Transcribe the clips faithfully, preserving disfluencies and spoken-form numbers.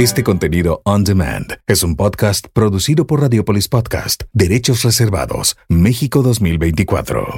Este contenido on demand es un podcast producido por Radiopolis Podcast. Derechos reservados. México dos mil veinticuatro.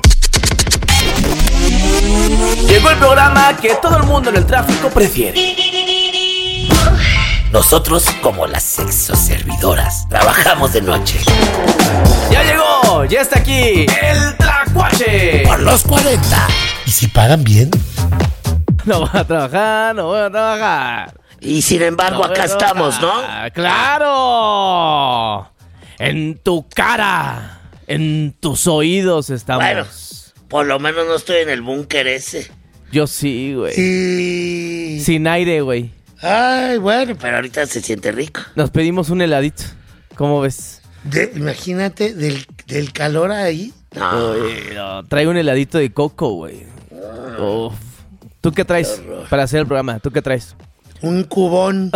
Llegó el programa que todo el mundo en el tráfico prefiere. Nosotros, como las sexoservidoras, trabajamos de noche. ¡Ya llegó! ¡Ya está aquí! ¡El Tlacuache! Por los cuarenta. ¿Y si pagan bien? No voy a trabajar, no voy a trabajar. Y sin embargo, No acá estamos, ¿no? ¡Claro! En tu cara, en tus oídos estamos. Bueno, por lo menos no estoy en el búnker ese. Yo sí, güey. Sí. Sin aire, güey. Ay, bueno, pero ahorita se siente rico. Nos pedimos un heladito. ¿Cómo ves? De, imagínate, del, del calor ahí. No. Uy, no, traigo un heladito de coco, güey. Uf. ¿Tú qué traes para hacer el programa? ¿Tú qué traes? Un cubón.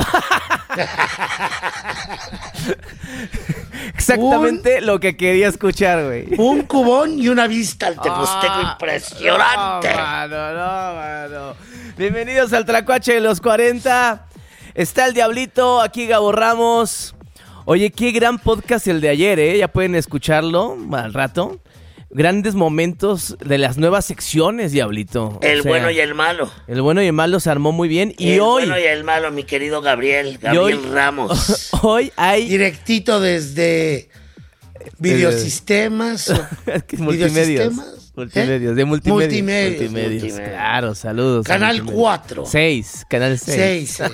Exactamente un, lo que quería escuchar, güey. Un cubón y una vista al Teposteco ah, impresionante. No, mano, no, mano. Bienvenidos al Tlacuache de los cuarenta. Está el Diablito, aquí Gabo Ramos. Oye, qué gran podcast el de ayer, ¿eh? Ya pueden escucharlo al rato. Grandes momentos de las nuevas secciones, Diablito. El o sea, bueno y el malo. El bueno y el malo se armó muy bien. Y el hoy... El bueno y el malo, mi querido Gabriel. Gabriel hoy, Ramos. Hoy hay... Directito desde Videosistemas. Eh, multimedios. Multimedios, ¿Eh? de multimedios. Multimedios. Multimedios. Multimedios. Claro, saludos. Canal cuatro. seis, Canal seis. seis, seis.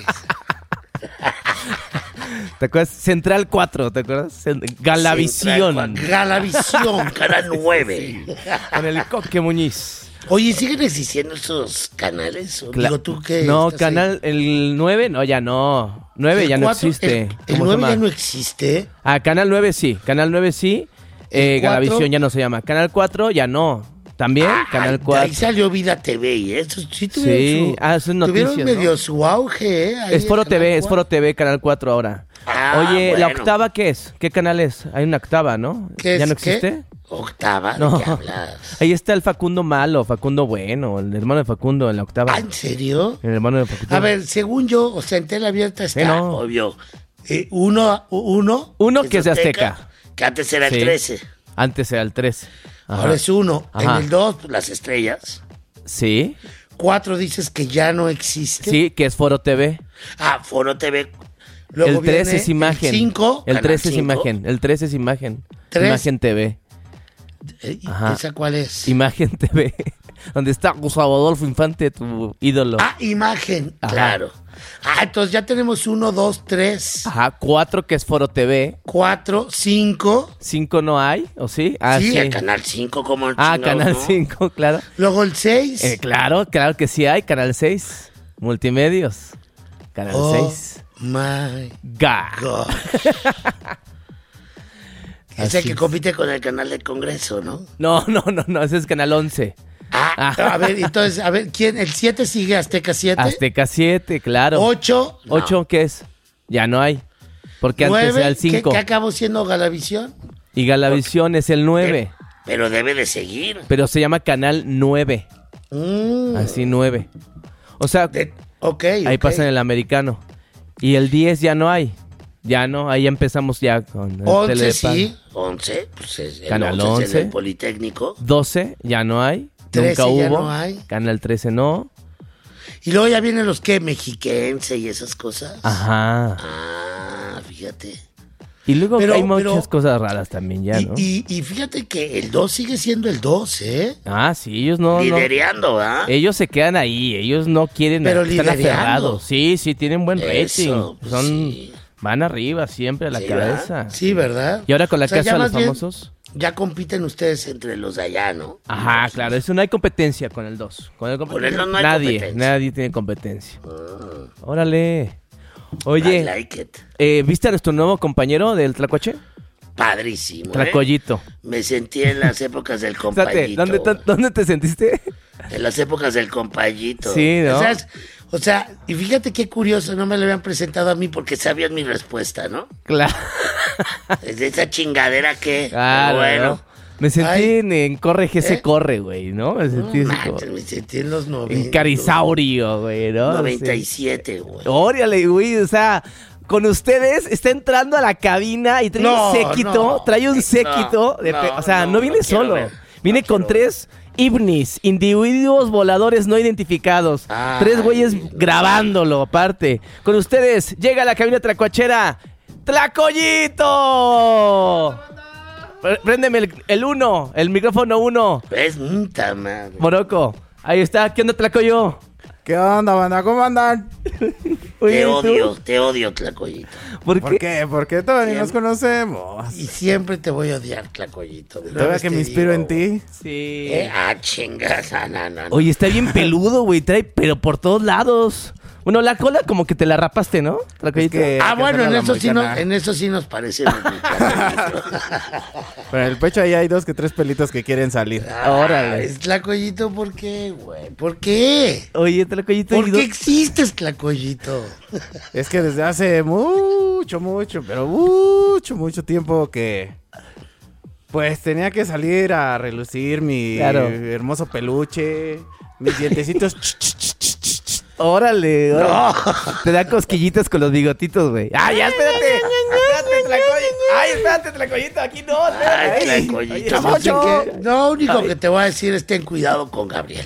¿Te acuerdas? Central cuatro, ¿te acuerdas? Galavisión. Galavisión, Canal nueve. Sí, con el Coque Muñiz. Oye, ¿siguen existiendo esos canales? ¿O Cla- digo tú que no, canal, ahí? El nueve, no, ya no. nueve el ya cuatro, no existe. El, el nueve ya no existe. Ah, Canal nueve sí, Canal nueve sí. Eh, Galavisión ya no se llama. Canal cuatro ya no. También, ah, Canal cuatro. Ahí salió Vida T V y eso sí tuvieron sí. su, ah, eso es noticias, tuvieron medio ¿no? su auge, ¿eh? Ahí es Foro T V, cuatro. es Foro T V, Canal cuatro ahora. Ah, Oye, bueno. ¿la octava qué es? ¿Qué canal es? Hay una octava, ¿no? ¿Qué ¿Ya es, no existe? ¿Qué? ¿Octava? ¿De no. qué hablas? Ahí está el Facundo malo, Facundo bueno, el hermano de Facundo en la octava. ¿Ah, en serio? El hermano de Facundo. A ver, según yo, o sea, en tela abierta está, sí, no. obvio. Eh, uno, uno. Uno que es de Azteca. Que antes era el sí. trece. Antes era el trece. Ajá. Ahora es uno. Ajá. En el dos, pues, las estrellas. Sí. Cuatro dices que ya no existe. Sí, que es Foro T V. Ah, Foro T V. Luego el trece es imagen. El cinco. El trece es imagen. El trece es imagen. ¿tres? Imagen T V. Ajá. ¿Esa cuál es? Imagen T V. Donde está Gustavo Adolfo Infante, tu ídolo. Ah, imagen. Ajá. Claro. Ah, entonces ya tenemos uno, dos, tres. Ajá, cuatro que es Foro T V. Cuatro, cinco. Cinco no hay, ¿o sí? Ah, sí, sí. el Canal cinco como el Ah, chingado, Canal ¿no? cinco, claro. Luego el seis. Eh, claro, claro que sí hay, Canal seis. Multimedios. Canal oh, seis. My God. God. Ese que compite con el canal del Congreso, ¿no? No, no, no, no, ese es Canal once. Ah, ah. A ver, entonces, a ver, ¿quién? ¿El siete sigue Azteca siete? Azteca siete, claro. ¿ocho? No. ¿ocho qué es? Ya no hay. Porque antes era el cinco. ¿Qué, qué acabó siendo Galavisión? Y Galavisión Porque, es el nueve. Pero, pero debe de seguir. Pero se llama Canal nueve. Mm. Así, nueve. O sea, de, okay, ahí okay. pasa en el americano. Y el diez ya no hay. Ya no, ahí empezamos ya con el once, tele de sí. once, pues es el Canal once. once. Es el Politécnico. doce, ya no hay. trece Nunca ya hubo. no hay. Canal trece no. Y luego ya vienen los que, mexiquense y esas cosas. Ajá. Ah, fíjate. Y luego pero, hay muchas pero, cosas raras también ya, y, ¿no? Y, y fíjate que el dos sigue siendo el dos, ¿eh? Ah, sí, ellos no... Lidereando, ¿ah? ¿eh? Ellos se quedan ahí, ellos no quieren... Pero están lidereando. aferrados. Sí, sí, tienen buen rating. Eso, pues Son... sí. Van arriba siempre a la sí, cabeza. ¿verdad? Sí, ¿verdad? Y ahora con la o sea, casa de los bien, famosos... Ya compiten ustedes entre los de allá, ¿no? Ajá, claro, eso no hay competencia con el dos. Con el, con el dos no hay nadie, competencia. Nadie tiene competencia. Ah. Órale. Oye, I like it. Eh, ¿viste a nuestro nuevo compañero del Tlacuache? Padrísimo, Tlacoyito. ¿eh? Me sentí en las épocas del compayito. ¿Dónde, ¿Dónde te sentiste? En las épocas del compayito. Sí, ¿no? O sea, o sea, y fíjate qué curioso, no me lo habían presentado a mí porque sabían mi respuesta, ¿no? Claro. Es de esa chingadera que, claro, bueno. ¿no? Me sentí Ay, en, en Corre que ¿eh? se corre, güey, ¿no? Me sentí, No, como, manches, me sentí en los noventa. en Carisaurio, güey, ¿no? noventa y siete, güey. Órale, güey, o sea, con ustedes, está entrando a la cabina y trae No, un séquito, no. trae un séquito, No, de pe- no, o sea, no, no, viene no quiero solo, ver. viene No con quiero tres ovnis, individuos voladores no identificados, Ay, tres güeyes no. grabándolo aparte. Con ustedes, llega a la cabina tlacuachera, ¡Tlacoyito! Pr- Préndeme el, el uno, el micrófono uno, Es mucha madre. Moroco, ahí está, ¿qué onda Tlacoyo? ¿Qué onda, banda? ¿Cómo andan? Oye, Te ¿y tú? odio, te odio, Tlacoyito. ¿Por ¿Por qué? qué? Porque todavía ni nos Siempre. conocemos. Y siempre te voy a odiar, Tlacoyito. De una Todavía vez que te me inspiro digo, en ti. Sí. Eh, ah, chingas, no, no, no. Oye, está bien peludo, güey, trae, pero por todos lados. Bueno, la cola como que te la rapaste, ¿no? Tlacoyito. Es que- Ah, que bueno, en hacerla eso, sí no, moicana. en eso sí nos parecemos. mi Tlacoyito. Pero en el pecho ahí hay dos que tres pelitos que quieren salir. Órale. Es Tlacoyito, ¿por qué, güey? ¿Por qué? Oye, Tlacoyito. ¿Por ¿y qué dó- existes, Tlacoyito? Es que desde hace mucho, mucho, pero mucho, mucho tiempo que... Pues tenía que salir a relucir mi Claro. hermoso peluche, mis dientecitos. Órale, órale. Te da cosquillitas con los bigotitos, güey. ¡Ah, ya, espérate! ¡Espérate, Tlacoyito! ¡Ay, espérate, Tlacoyito! Aquí no, espérate. Ay, Tlacoyito. Oye, no sé Chamocho. qué. Lo único que te voy a decir es ten cuidado con Gabriel.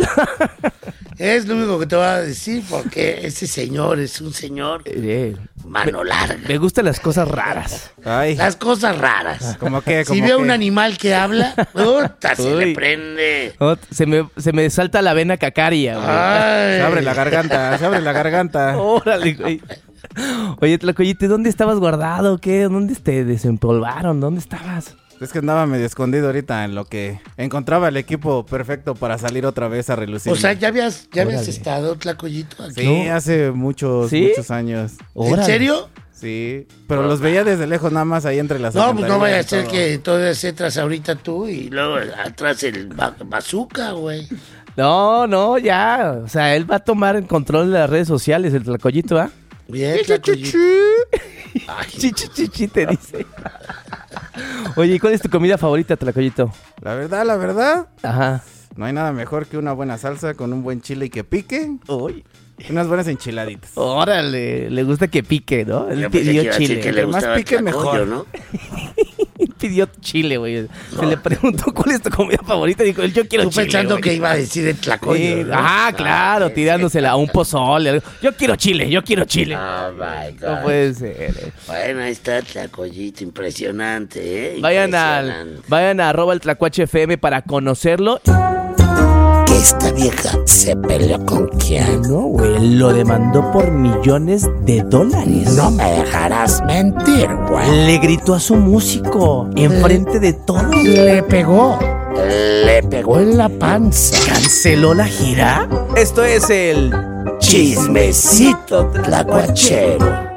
Es lo único que te voy a decir porque ese señor es un señor Eh, mano larga. me gustan las cosas raras. Ay, Las cosas raras. ¿cómo qué? Si ¿Cómo ve qué? un animal que habla, puta, se Uy. le prende. Oh, se, me, se me salta la vena cacaria, güey. Ay. Se abre la garganta, se abre la garganta. Órale, güey. Oye, Tlacoyito, ¿dónde estabas guardado? ¿Qué? ¿Dónde te desempolvaron? ¿Dónde estabas? Es que andaba medio escondido ahorita en lo que encontraba el equipo perfecto para salir otra vez a relucir. O sea, ¿ya habías, ya habías Órale. estado, Tlacoyito? Aquí? Sí, ¿no? hace muchos, ¿Sí? muchos años. ¿En Órale. serio? Sí, pero los veía desde lejos nada más ahí entre las No, pues no vaya a alcantarillas y ser todo. que todas entras ahorita tú y luego atrás el ba- bazooka, güey. No, no, ya. O sea, él va a tomar el control de las redes sociales, el Tlacoyito, ¿ah? Bien, Tlacoyito. Ay, Chichi, chichi, te dice. Oye, ¿y cuál es tu comida favorita, Tlacoyito? La verdad, la verdad, Ajá. no hay nada mejor que una buena salsa con un buen chile y que pique. Uy. Y unas buenas enchiladitas. Órale, le gusta que pique, ¿no? Él yo pensé que pidió iba a decir chile. que le Entre más gustaba el pique, tlacoyo, mejor. ¿no? Él pidió chile, güey. Se le preguntó cuál es tu comida favorita. Dijo, yo quiero Tú chile. pensando güey. que iba a decir el tlacoyo, Sí, ¿no? ajá, claro, sí, tirándosela a un pozole. algo. Yo quiero chile, yo quiero chile. Oh my God. No puede ser. eh. Bueno, ahí está Tlacoyito, impresionante, ¿eh? Vayan al, Impresionante. vayan a arroba el tlacuache F M para conocerlo. Que esta vieja se peleó con quién. No, güey, lo demandó por millones de dólares. No me dejarás mentir, güey. Le gritó a su músico enfrente de todos. Le pegó. Le pegó en la panza. ¿Canceló la gira? Esto es el Chismecito tlacuachero.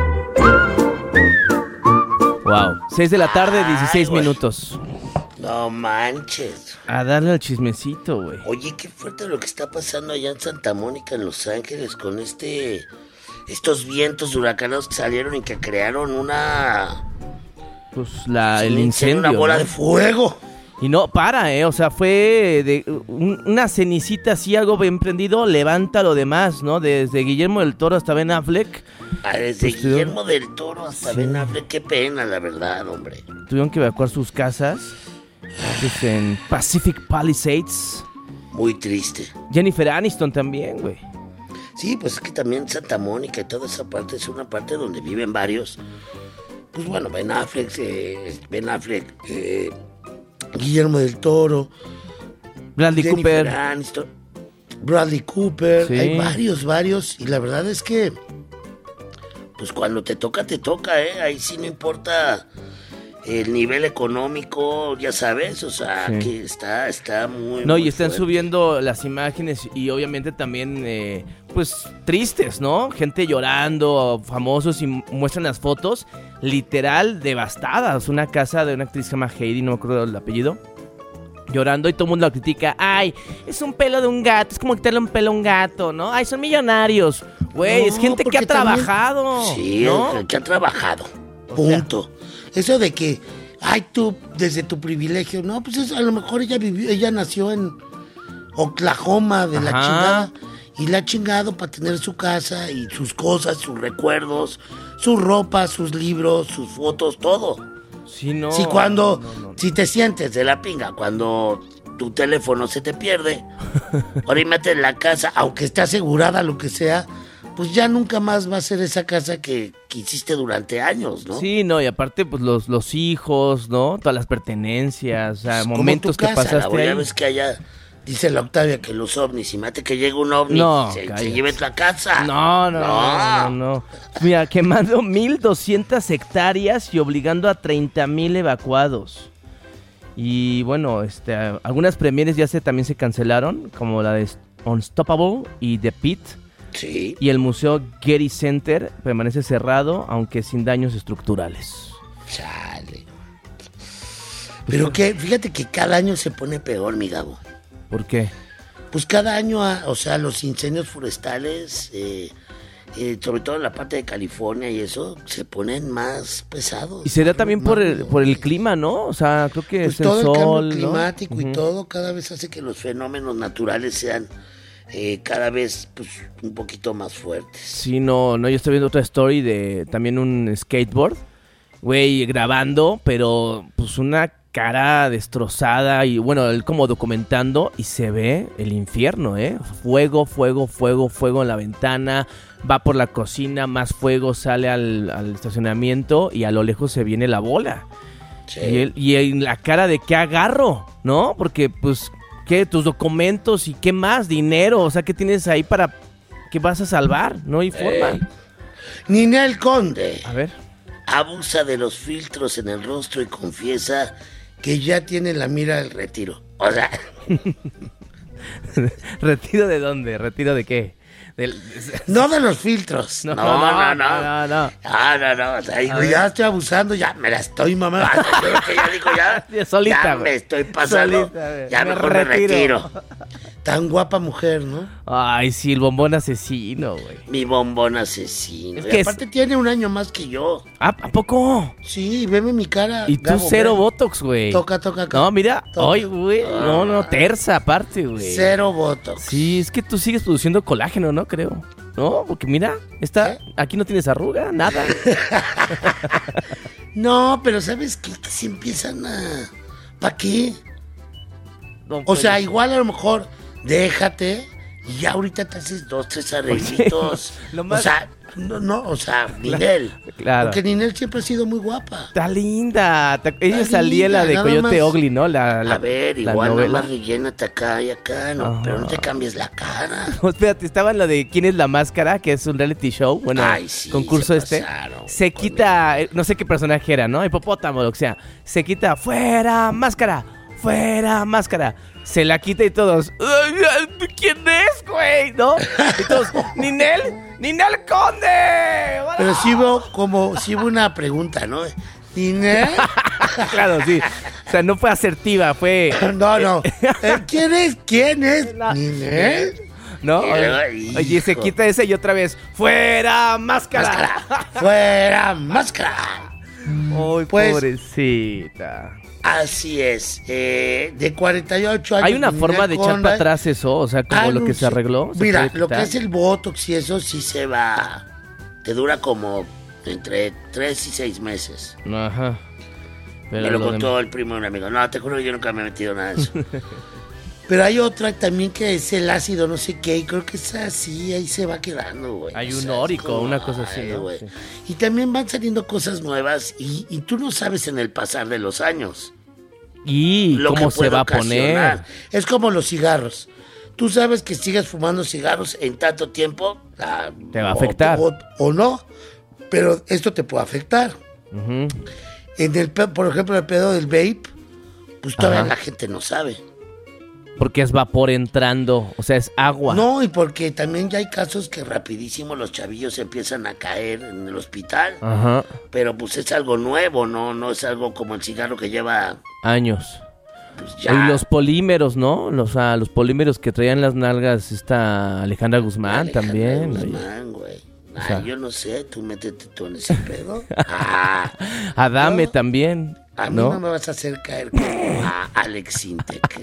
Wow, seis de la tarde, dieciséis Ay, güey. minutos. No manches. A darle al chismecito, güey. Oye, qué fuerte lo que está pasando allá en Santa Mónica, en Los Ángeles, con este... Estos vientos huracanados que salieron y que crearon una... Pues la, el un incendio. Una bola ¿no? de fuego. Y no, para, ¿eh? O sea, fue de un- una cenicita así, algo bien prendido, levanta lo demás, ¿no? Desde Guillermo del Toro hasta Ben Affleck, Ah, desde Pues, Guillermo del Toro hasta sí. Ben Affleck, qué pena, la verdad, hombre. tuvieron que evacuar sus casas. Pues en Pacific Palisades. Muy triste. Jennifer Aniston también, güey. Sí, pues es que también Santa Mónica y toda esa parte es una parte donde viven varios. Pues bueno, Ben Affleck, eh, Ben Affleck, eh, Guillermo del Toro, Bradley Jennifer Cooper. Aniston, Bradley Cooper, Sí. hay varios, varios, y la verdad es que, pues cuando te toca, te toca, ¿eh? Ahí sí no importa el nivel económico, ya sabes, o sea, Sí. que está, está muy, No, muy y están fuerte. subiendo las imágenes y obviamente también, eh, pues, tristes, ¿no? Gente llorando, famosos y muestran las fotos, literal, devastadas. Una casa de una actriz que se llama Heidi, no me acuerdo el apellido, llorando y todo el mundo la critica. Ay, es un pelo de un gato, es como quitarle un pelo a un gato, ¿no? Ay, son millonarios. Güey, No, es gente que porque ha también- trabajado. Sí, ¿no? el que ha trabajado. O Punto. Eso de que, ay, tú, desde tu privilegio, no, pues es- a lo mejor ella vivió, ella nació en Oklahoma de la Ajá. chingada Y la ha chingado para tener su casa y sus cosas, sus recuerdos, su ropa, sus libros, sus fotos, todo. Sí, no. Si cuando, no, no, no. si te sientes de la pinga, cuando tu teléfono se te pierde, ahora mete en la casa, aunque esté asegurada, lo que sea, pues ya nunca más va a ser esa casa que, que hiciste durante años, ¿no? Sí, no, y aparte, pues los, los hijos, ¿no? Todas las pertenencias, o sea, Como momentos tu casa, que pasaste la, ahí. ya ves que allá dice la Octavia que los ovnis, y mate que llegue un ovni, No, se, se cállate. lleve tu casa. No, no, no, no, no, no. Mira, quemando mil doscientas hectáreas y obligando a treinta mil evacuados. Y bueno, este, algunas premieres ya se también se cancelaron, como la de Unstoppable y The Pit. Sí. Y el Museo Getty Center permanece cerrado, aunque sin daños estructurales. Chale. Pero que, fíjate que cada año se pone peor, mi Gabo. ¿Por qué? Pues cada año, ah, o sea, los incendios forestales, eh, eh, sobre todo en la parte de California y eso, se ponen más pesados. Y será también por el, Más- por el clima, ¿no? O sea, creo que Pues es el todo el sol, cambio ¿no? climático y Ujú. todo cada vez hace que los fenómenos naturales sean eh, cada vez pues un poquito más fuertes. Sí, no, no, yo estoy viendo otra story de también un skateboard, güey, grabando, pero pues una cara destrozada y bueno, él como documentando y se ve el infierno, ¿eh? Fuego, fuego, fuego, fuego en la ventana, va por la cocina, más fuego, sale al, al estacionamiento y a lo lejos se viene la bola. Sí. Y, él, y en la cara de qué agarro, ¿no? Porque pues, ¿qué? Tus documentos y qué más, dinero, o sea, ¿qué tienes ahí para que vas a salvar? No hay forma. Ey. Ninel Conde A ver. abusa de los filtros en el rostro y confiesa que ya tiene la mira al retiro. O sea, ¿Retiro de dónde? ¿Retiro de qué? Del... no de los filtros. No, no, no. No, no, no. Ah, no, no. O sea, digo, ver. ya estoy abusando, ya me la estoy mamando. Yo creo que ya digo, ya, Ya solita, ya güey. me estoy pasando. Solita, güey. ya Me mejor me retiro. retiro. Tan guapa mujer, ¿no? Ay, sí, el bombón asesino, güey. Mi bombón asesino. Es Y que es- aparte tiene un año más que yo. Ah, ¿a poco? Sí, veme mi cara. Y tú Gabo, cero ve. botox, güey. Toca, toca acá. No, mira. Toca. Ay, güey. No, no, terza aparte, güey. Cero botox. Sí, es que tú sigues produciendo colágeno, ¿no? Creo. No, porque mira, esta, ¿Qué? aquí no tienes arruga, nada. No, pero ¿sabes qué? Que se empiezan a... ¿Para qué? No O puede sea, ser. igual a lo mejor déjate y ya ahorita te haces dos, tres arreglitos. Lo más- O sea, no, no, o sea, Ninel. claro. Porque Ninel siempre ha sido muy guapa. Está linda. Te- Ella Está salía en la de linda, nada Coyote más. Ugly, ¿no? La, la, a ver, la igual nada novela. más rellénate acá y acá, no, Ajá. pero no te cambies la cara. No, espérate, estaba en la de ¿Quién es la máscara? Que es un reality show. Bueno, Ay, sí, concurso se este. pasaron Se con quita, eh, no sé qué personaje era, ¿no? Hipopótamo, lo que sea. Se quita, fuera máscara, fuera máscara. Se la quita y todos, "Ay, ay, ¿quién es, güey? ¿No? Y todos, Ninel, Ninel Conde. Pero sí veo como, sí hubo una pregunta, ¿no? Ninel. Claro, sí. O sea, no fue asertiva, fue... No, no. Eh, ¿Quién es? ¿Quién es? La- Ninel. ¿No? Ay, Oye, se hijo. quita ese y otra vez, fuera máscara. Máscara. Fuera máscara. Ay, Pues- pobrecita. Así es. Eh, de cuarenta y ocho años. ¿Hay una Ninel forma de echar Conde. para atrás eso? O sea, como Ah, lo no que se sé. arregló. ¿se Mira, puede lo que quitar? es el botox y eso sí se va. Te dura como entre tres y seis meses. Ajá. Pero me lo, lo contó demás- el primo de un amigo. No, te juro que yo nunca me he metido nada de eso. Pero hay otra también que es el ácido, no sé qué, y creo que esa sí, ahí se va quedando, güey. Hay O un sea, es órico, como, una cosa así, ay, ¿no? güey. Sí. Y también van saliendo cosas nuevas y, y tú no sabes en el pasar de los años ¿Y lo cómo que se puede va a poner? ocasionar. Es como los cigarros. Tú sabes que sigues fumando cigarros en tanto tiempo. ah, Te va a o- afectar. O, o no, pero esto te puede afectar. Ujú. En el, pe- por ejemplo, el pedo del vape, pues todavía Ajá. la gente no sabe. Porque es vapor entrando, o sea, es agua. No, y porque también ya hay casos que rapidísimo los chavillos empiezan a caer en el hospital. Ajá. Pero pues es algo nuevo, ¿no? No es algo como el cigarro que lleva, Años. pues ya. Y los polímeros, ¿no? Los, ah, los polímeros que traían las nalgas esta Alejandra Guzmán Alejandra también. oye. Guzmán, güey. Ay, sea. yo no sé, tú métete tú en ese pedo. Ah, Adame ¿no? también. A mí ¿no? no me vas a hacer caer como a Alex Intec.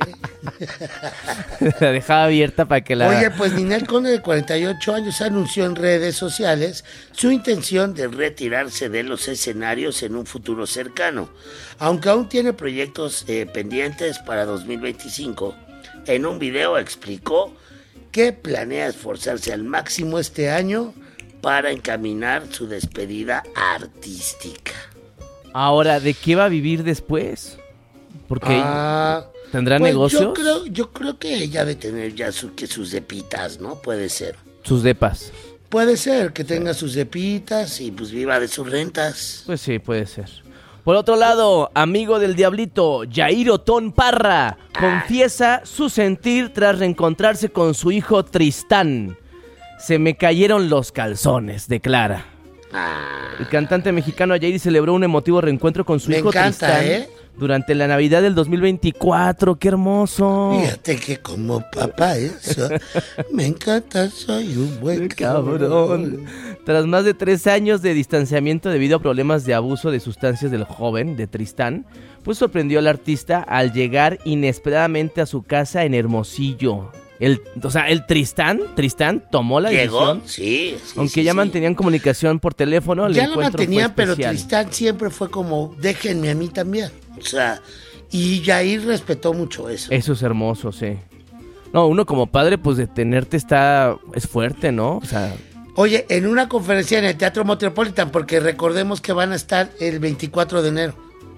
¿eh? La dejaba abierta para que la... Oye, pues Ninel Conde, de cuarenta y ocho años, anunció en redes sociales su intención de retirarse de los escenarios en un futuro cercano. Aunque aún tiene proyectos eh, pendientes para dos mil veinticinco, en un video explicó que planea esforzarse al máximo este año para encaminar su despedida artística. Ahora, ¿de qué va a vivir después? Porque Ah, tendrá pues negocios, Yo creo, yo creo que ella debe tener ya su, que sus depitas, ¿no? Puede ser. sus depas. Puede ser que tenga sus depitas y pues viva de sus rentas. Pues sí, puede ser. Por otro lado, amigo del Diablito, Jair Otón Parra, confiesa su sentir tras reencontrarse con su hijo Tristán. Se me cayeron los calzones, declara. Ah, El cantante mexicano Jair celebró un emotivo reencuentro con su Me hijo encanta, Tristán ¿eh? durante la Navidad del dos mil veinticuatro. ¡Qué hermoso! fíjate que como papá eso, me encanta, soy un buen Cabrón. cabrón. Tras más de tres años de distanciamiento debido a problemas de abuso de sustancias del joven, de Tristán, pues sorprendió al artista al llegar inesperadamente a su casa en Hermosillo. El, o sea, el Tristán, Tristán tomó la ¿Llegó? decisión, Sí, sí. aunque sí, ya sí. mantenían comunicación por teléfono. El Ya lo encuentro fue mantenían, pero especial. Tristán siempre fue como, déjenme a mí también. O sea, y Jair respetó mucho eso. Eso es hermoso, sí. No, uno como padre, pues detenerte está, es fuerte, ¿no? O sea, Oye, en una conferencia en el Teatro Metropolitan, porque recordemos que van a estar el veinticuatro de enero.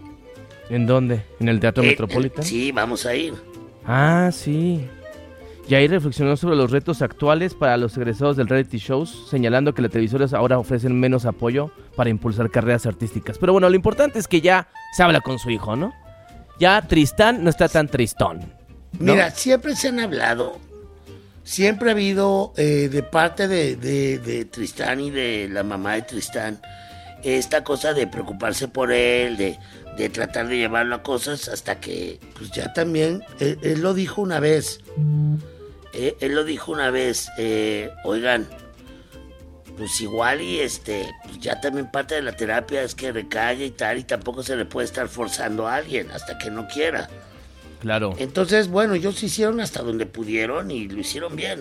¿en dónde? ¿En el Teatro Eh, Metropolitan? eh, sí, vamos a ir. Ah, sí. Y ahí reflexionó sobre los retos actuales para los egresados del reality shows, señalando que las televisoras ahora ofrecen menos apoyo para impulsar carreras artísticas. Pero bueno, lo importante es que ya se habla con su hijo, ¿no? Ya Tristán no está tan tristón, ¿no? Mira, siempre se han hablado, siempre ha habido eh, de parte de, de, de Tristán y de la mamá de Tristán esta cosa de preocuparse por él, de, de tratar de llevarlo a cosas hasta que, pues ya también, él, él lo dijo una vez, eh, él lo dijo una vez, eh, oigan, pues igual y este, pues ya también parte de la terapia es que recalle y tal, y tampoco se le puede estar forzando a alguien hasta que no quiera. Claro. Entonces, bueno, ellos hicieron hasta donde pudieron y lo hicieron bien.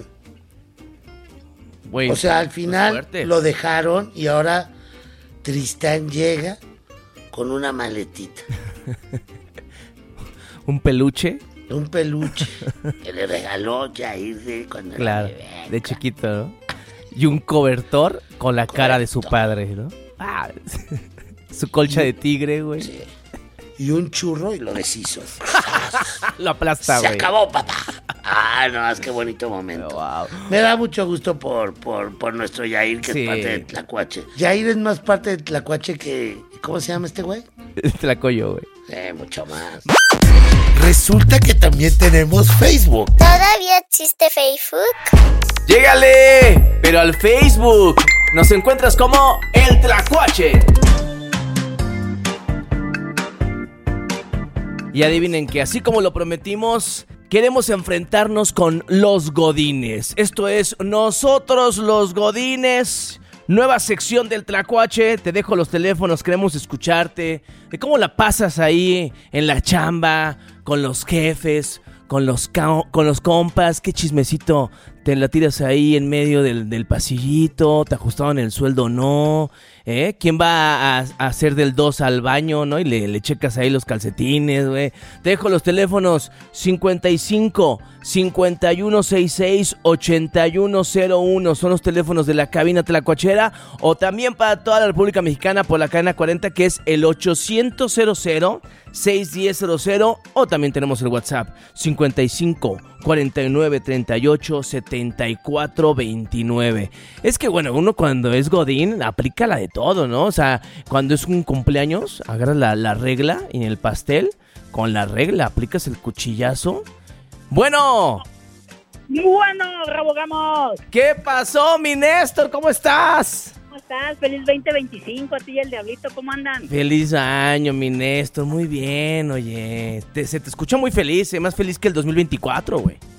Güey, O sea, al pues final fuerte. lo dejaron y ahora Tristán llega con una maletita, un peluche, un peluche que le regaló Jair de cuando claro, era bebé. de chiquito, ¿no? Y un cobertor con la cara de su Correcto. padre, ¿no? Ah, su colcha de tigre, güey. Sí. Y un churro y lo deshizo. Lo aplasta, Se güey. acabó, papá. Ah, no, es que bonito momento. Wow. Me da mucho gusto por, por, por nuestro Yair, que Sí. es parte de Tlacuache. Yair es más parte de Tlacuache que... ¿Cómo se llama este güey? Te la coyo, güey. Eh, mucho más. Resulta que también tenemos Facebook. ¿Todavía existe Facebook? ¡Llégale! Pero al Facebook. Nos encuentras como El Tlacuache. Y adivinen que así como lo prometimos, queremos enfrentarnos con los Godines. Esto es Nosotros los Godines. Nueva sección del Tlacuache. Te dejo los teléfonos, queremos escucharte. De cómo la pasas ahí en la chamba, con los jefes, con los, ca- con los compas. Qué chismecito. Te la tiras ahí en medio del, del pasillito. Te ajustaron el sueldo o no. ¿Eh? ¿Quién va a, a hacer del dos al baño, no? Y le, le checas ahí los calcetines, güey. Te dejo los teléfonos cincuenta y cinco, cincuenta y uno sesenta y seis, ochenta y uno cero uno. Son los teléfonos de la cabina tlacuachera. O también para toda la República Mexicana por la cadena cuarenta, que es el ochocientos cero cero, seiscientos diez cero cero. O también tenemos el WhatsApp cincuenta y cinco, cuarenta y nueve, treinta y ocho, setenta y cuatro, veintinueve. Es que bueno, uno cuando es godín aplica la de todo, ¿no? O sea, cuando es un cumpleaños, agarras la, la regla en el pastel, con la regla aplicas el cuchillazo. Bueno, Bueno, revogamos. ¿qué pasó, mi Néstor? ¿Cómo estás? ¿Cómo estás? Feliz veinte veinticinco a ti y el Diablito, ¿cómo andan? Feliz año, mi Néstor, muy bien, oye. Te- se te escucha muy feliz, eh, más feliz que el dos mil veinticuatro, güey.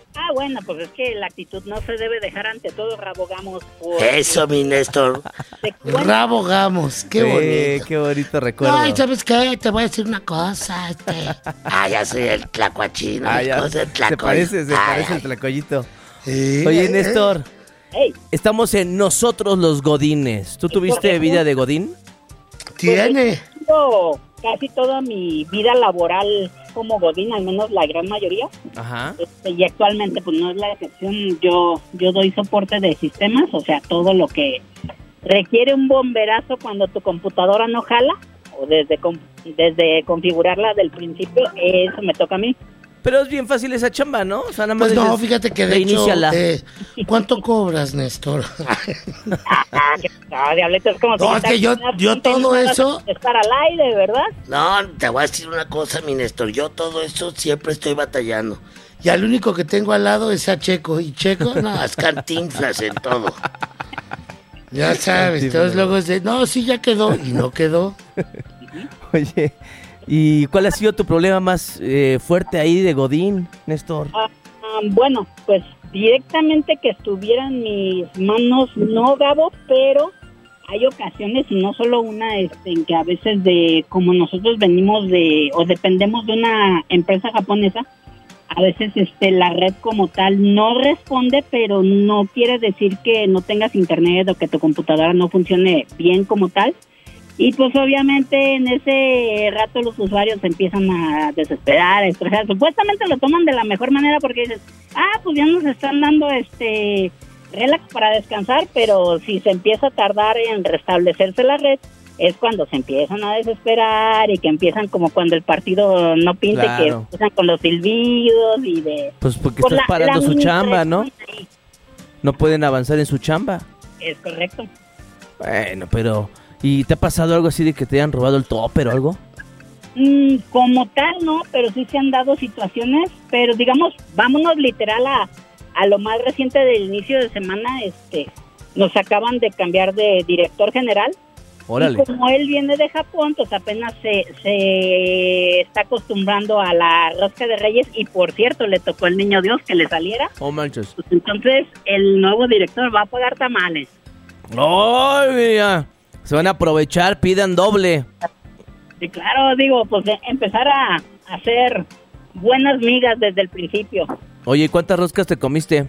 Ah, bueno, pues es que la actitud no se debe dejar ante todo, rabogamos por... Eso, mi Néstor. Rabogamos, qué bonito. Eh, qué bonito recuerdo. Ay, ¿sabes qué? Te voy a decir una cosa, este. Ah, ya soy el tlacuachino. Ah, mi ya. cosa, el Se tlacoy. parece, se Ay, parece ay. el tlacoyito. Sí, Oye, eh, Néstor, Ey, estamos en Nosotros los Godines. ¿Tú tuviste vida de Godín? Tiene. tengo casi toda mi vida laboral como godín, al menos la gran mayoría. Ajá. Este, y actualmente pues no es la excepción. Yo yo doy soporte de sistemas, o sea, todo lo que requiere un bomberazo cuando tu computadora no jala, o desde com- desde configurarla del principio, eso me toca a mí. Pero es bien fácil esa chamba, ¿no? O sea, nada más Pues no, dices, fíjate que de hecho, reiníciala. eh, ¿cuánto cobras, Néstor? Ah, que- no, diablito, es como No, es que yo- yo todo eso- estar al aire, ¿verdad? No, te voy a decir una cosa, mi Néstor. Yo todo eso siempre estoy batallando. Y al único que tengo al lado es a Checo. Y Checo, no, es Cantinflas en todo. Ya sabes, entonces luego es de, no, sí, ya quedó. Y no quedó. Oye, ¿y cuál ha sido tu problema más eh, fuerte ahí de Godín, Néstor? Ah, ah, bueno, pues directamente que estuvieran mis manos, no, Gabo, pero hay ocasiones, y no solo una, este, en que a veces de, como nosotros venimos de, o dependemos de una empresa japonesa, a veces este la red como tal no responde, pero no quiere decir que no tengas internet o que tu computadora no funcione bien como tal. Y pues obviamente en ese rato los usuarios se empiezan a desesperar, a estresar. Supuestamente lo toman de la mejor manera porque dices, ah, pues ya nos están dando este relax para descansar, pero si se empieza a tardar en restablecerse la red, es cuando se empiezan a desesperar y que empiezan como cuando el partido no pinte, Claro. que empiezan con los silbidos y de... Pues porque Por estás la- parando la su chamba, ¿no? administración ahí. No pueden avanzar en su chamba. Es correcto. Bueno, pero... ¿Y te ha pasado algo así de que te hayan robado el topper o algo? Mm, como tal, no, pero sí se han dado situaciones, pero digamos, vámonos literal a, a lo más reciente del inicio de semana, este, nos acaban de cambiar de director general. Órale. Y como él viene de Japón, pues apenas se, se está acostumbrando a la rosca de Reyes, y por cierto, le tocó el niño Dios que le saliera. Oh, manches. Pues entonces, el nuevo director va a pagar tamales. ¡Ay, mira! Se van a aprovechar, pidan doble. Y claro, digo, pues de empezar a, a hacer buenas migas desde el principio. Oye, ¿cuántas roscas te comiste?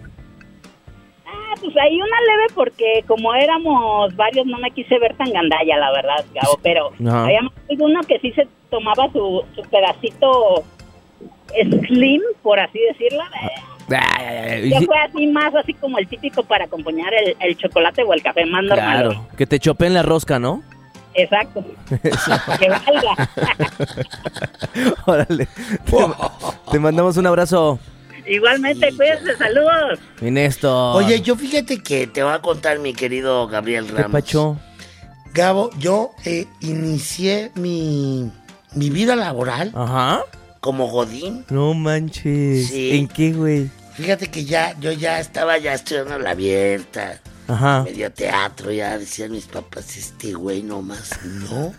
Ah, pues ahí una leve, porque como éramos varios, no me quise ver tan gandalla, la verdad, Gabo, pero Ajá. había más de uno que sí se tomaba su, su pedacito slim, por así decirlo. Ay, ay, ay, Ya y- fue así más, así como el típico para acompañar el, el chocolate o el café más normal. Claro, que te chopen la rosca, ¿no? Exacto. Que valga. Órale. Te, te mandamos un abrazo, Igualmente, cuídense, saludos. mi Néstor. Oye, yo fíjate que te voy a contar, mi querido Gabriel ¿qué Ramos. pacho? Gabo, yo eh, inicié mi, mi vida laboral Ajá. como godín. No manches. Sí. ¿En qué, güey? Fíjate que ya, yo ya estaba ya estudiando la abierta, Ajá. medio teatro, ya decían mis papás, este güey nomás, no.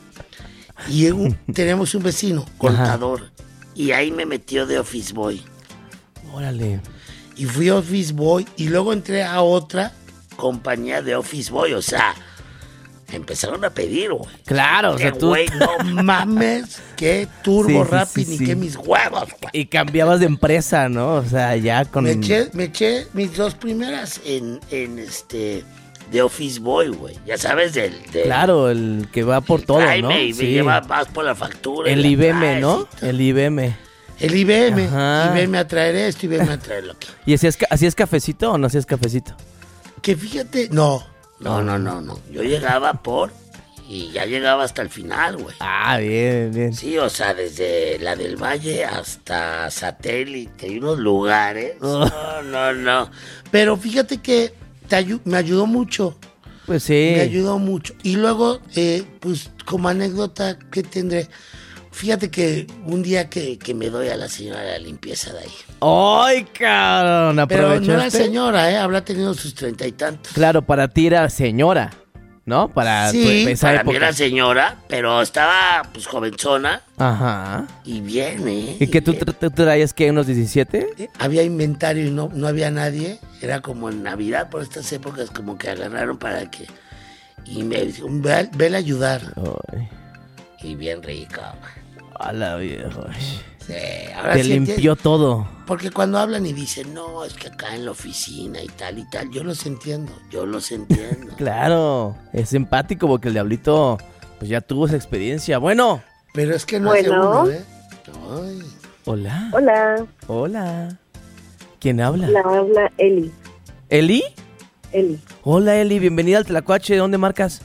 Y un- tenemos un vecino, contador, y ahí me metió de office boy. Órale. Y fui office boy, y luego entré a otra compañía de office boy, o sea, empezaron a pedir, güey. Claro, o sea, Que, tú... güey, no mames, qué turbo Sí, sí, rápido, sí, ni sí. qué mis huevos, güey. Y cambiabas de empresa, ¿no? O sea, ya con... Me eché, me eché mis dos primeras en, en este, de office boy, güey. Ya sabes, del... del Claro, el que va por todo, tráeme ¿no? y me lleva más por la factura. y El la I B M, traes ¿no? y todo. El I B M. El I B M. Ajá. Y veme a traer esto y veme a traer lo que... ¿Y hacías, ca- hacías cafecito o no hacías cafecito? Que fíjate, no, no, no, no, no. Yo llegaba por... Y ya llegaba hasta el final, güey. Ah, bien, bien. Sí, o sea, desde la del Valle hasta Satélite y unos lugares. Oh. No, no, no. Pero fíjate que te ayu- me ayudó mucho. Pues sí. Me ayudó mucho. Y luego, eh, pues como anécdota, ¿qué tendré? Fíjate que un día que, que me doy a la señora de la limpieza de ahí. ¡Ay, cabrón! Pero no ¿Aprovechaste? era señora, ¿eh? Habrá tenido sus treinta y tantos. Claro, para ti era señora. ¿no? Para Sí, tu- esa para época. mí era señora, pero estaba pues jovenzona Ajá. y bien, ¿eh? ¿Y que tú, bien. tra- tú traías qué, unos diecisiete? Eh, Había inventario y no, no había nadie. Era como en Navidad, por estas épocas, como que agarraron para que... Y me dijeron, ve, vele a ayudar. Ay, Y bien rico. a la vieja. Sí, ahora Te sí limpió entiendo. todo. Porque cuando hablan y dicen, no, es que acá en la oficina y tal y tal, yo los entiendo, yo los entiendo. Claro, es empático porque el diablito pues ya tuvo esa experiencia. Bueno, Pero es que no hace Bueno. uno, ¿eh? Ay. hola. Hola, Hola. ¿Quién habla? la habla Eli. ¿Eli? Eli, Hola, Eli, bienvenida al Tlacuache. ¿De dónde marcas?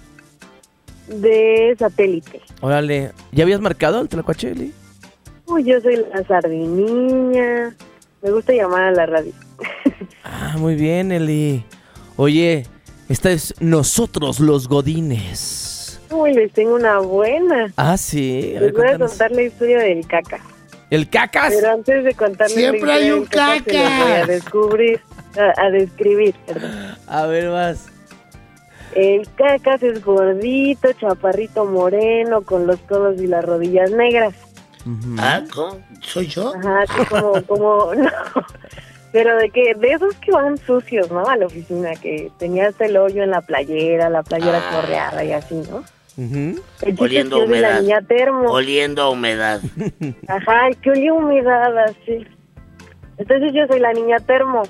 de satélite. Órale, ¿ya habías marcado el Tlacuache, Eli? Uy, yo soy la sardiniña. Me gusta llamar a la radio. Ah, muy bien, Eli. Oye, esta es Nosotros los Godines. Uy, les tengo una buena. Ah, sí. A ver, Les voy a cuéntanos. contar la historia del caca. ¿El cacas? Pero antes de contarles Siempre la historia hay un del caca, se los voy a cacas. descubrir, a, a describir. Perdón. A ver, más. El cacas es gordito, chaparrito moreno, con los codos y las rodillas negras. Ujú. ¿Ah? ¿Cómo? ¿Soy yo? Ajá, así como, como, no. Pero de que, de esos que van sucios, ¿no? A la oficina, que tenías el hoyo en la playera, la playera Ah. chorreada y así, ¿no? Ujú. El chiste Oliendo es que yo soy la humedad. niña termo. Oliendo a humedad. Ajá, y que olía humedad así. Entonces yo soy la niña termo.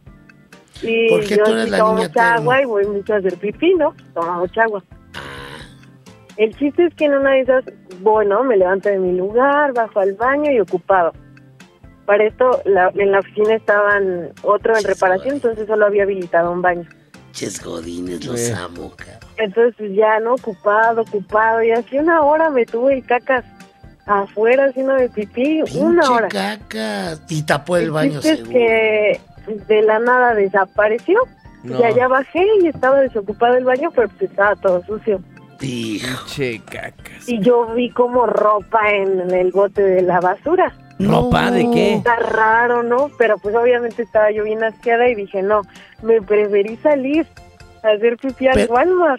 Y ¿Por qué yo tú eres sí la tomo niña mucha termo? agua y voy mucho a hacer pipí, ¿no? Tomo mucha agua. El chiste es que en una de esas, bueno, me levanto de mi lugar, bajo al baño y ocupado. Para esto, la- en la oficina estaban otro en reparación, entonces solo había habilitado un baño. Ches godines, los Eh. amo, cabrón. Entonces, pues, ya, ¿no? Ocupado, ocupado. Y así una hora me tuve el cacas afuera haciendo de pipí. Una Pinche hora. caca. Y tapó el baño, chiste es seguro. que de la nada desapareció. No. Ya, ya bajé y estaba desocupado el baño, pero pues estaba todo sucio. Hijo. Che, cacas. Y yo vi como ropa en el bote de la basura. ¿Ropa de qué? Está raro, ¿no? Pero pues obviamente estaba yo bien asqueada y dije, no, me preferí salir a hacer pipí al Pero- Walmart.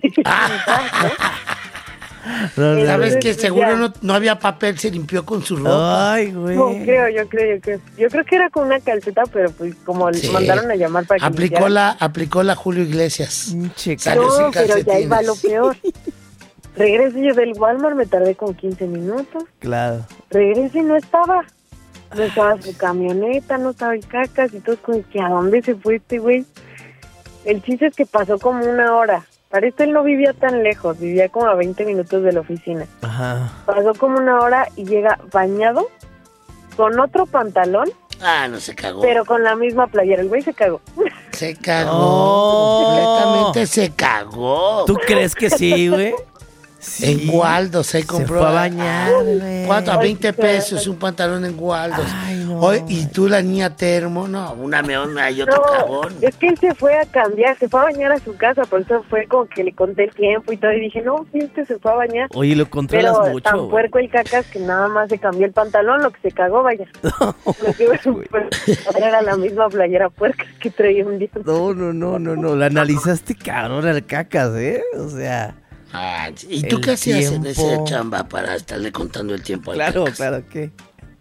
No, no, ¿Sabes Entonces, que pues, seguro ya. no, no había papel? Se limpió con su ropa. Ay, güey. No, creo, yo creo, yo creo. Yo creo que era con una calceta, pero pues como Sí. le mandaron a llamar para que Aplicó limpiara. la, aplicó la Julio Iglesias. Pinche Salió cacas. sin No, pero ya iba lo calcetines. peor. Regresé yo del Walmart, me tardé como quince minutos. Claro. Regresé y no estaba. No estaba su camioneta, no estaba el cacas y todos como que ¿a dónde se fue este güey? El chiste es que pasó como una hora. Para esto él no vivía tan lejos, vivía como a veinte minutos de la oficina. Ajá. Pasó como una hora y llega bañado, con otro pantalón, Ah, no se cagó. pero con la misma playera. El güey se cagó. Se cagó. Oh. Completamente se cagó. ¿Tú crees que sí, güey? Sí. En Waldo se compró. fue a bañar, güey. ¿Cuánto? A Ay, veinte qué pesos un pantalón en Waldo. Ay, no. Hoy, y tú la niña termo, no, una meona y otro No, cagón. es que él se fue a cambiar, se fue a bañar a su casa, por eso fue como que le conté el tiempo y todo, y dije, no, sí, este se fue a bañar. Oye, lo controlas Pero mucho, tan güey. puerco el cacas que nada más se cambió el pantalón, lo que se cagó, vaya. Lo que güey. era la misma playera puerca que traía un día. No, no, no, no, no. La analizaste cabrón al cacas, ¿eh? O sea, Ah, ¿y tú El qué hacías en ese tiempo. chamba para estarle contando el tiempo al claro, cacas? claro que.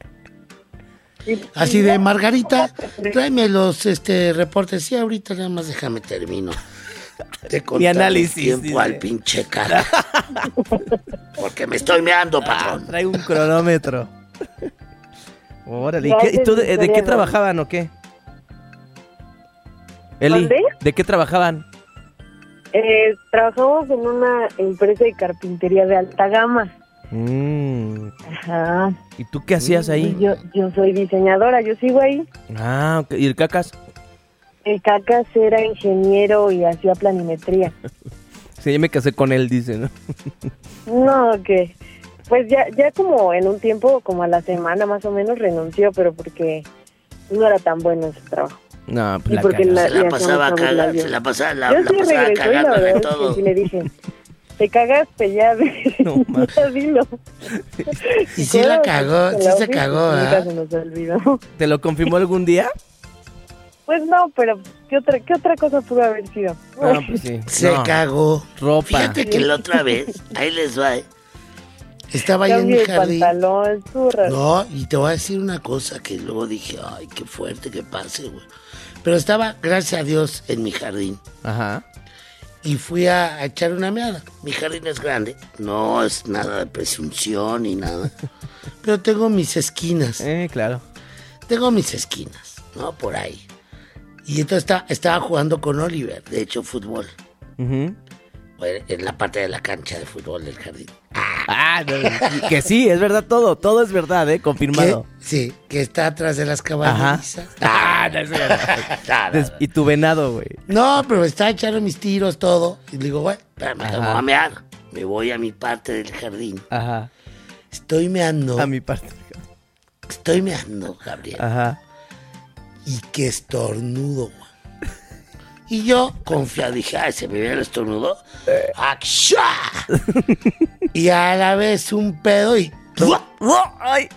Así de, Margarita, tráeme los este reportes. Sí, ahorita nada más déjame termino. De contar el análisis, tiempo dice. al pinche cara. Porque me estoy meando, Ah, patrón. trae un cronómetro. Órale. ¿Y, Ya, qué- esa y es tú mi de, de historia, qué ¿no? trabajaban o qué? Eli, ¿Dónde? ¿de qué trabajaban? Eh, trabajamos en una empresa de carpintería de alta gama. Mm, Ajá. ¿Y tú qué hacías ahí? Y Yo, yo soy diseñadora, yo sigo ahí. Ah, ok. ¿Y el cacas? El cacas era ingeniero y hacía planimetría. Sí, yo me casé con él, dice, ¿no? No, que pues ya ya como en un tiempo, como a la semana más o menos, renunció, pero porque no era tan bueno ese trabajo. No, pues Y la porque cagas. la- Se la le pasaba hacíamos cagando, burla, se la pasaba, la, Yo la sí pasaba regresé y la cagando verdad en es que todo. sí le dije, te cagaste ya, No, ma. ya dilo. Y sí la cagó, sí se cagó, Nunca ¿verdad? se nos olvidó. ¿Te lo confirmó algún día? Pues no, pero ¿qué otra, qué otra cosa pudo haber sido? Ah, pues sí. Se No. cagó. Ropa. Fíjate que la otra vez, ahí les va, ¿eh? Estaba ahí en Cambio mi de jardín. pantalón, zurra. No, y te voy a decir una cosa que luego dije, ay, qué fuerte que pase, güey. Pero estaba, gracias a Dios, en mi jardín. Ajá. Y fui a, a echar una meada. Mi jardín es grande, no es nada de presunción ni nada. Pero tengo mis esquinas, Eh, claro. tengo mis esquinas, ¿no? Por ahí. Y entonces estaba, estaba jugando con Oliver, de hecho, fútbol. Ujú. Bueno, en la parte de la cancha de fútbol del jardín. Ah, no, que sí, es verdad todo. Todo es verdad, ¿eh? Confirmado. Que- sí, que está atrás de las caballerizas. Ah, no, es verdad. No, no, Des- y tu venado, güey. No, pero estaba echando mis tiros, todo. Y le digo, güey, espérame, Ajá. me voy a mear. Me voy a mi parte del jardín. Ajá. Estoy meando. A mi parte. Estoy meando, Gabriel. Ajá. Y que estornudo, güey. Y yo, confiado, dije, ay, se me viene el estornudo. ¡Axá! Y a la vez un pedo y... ¡Ay!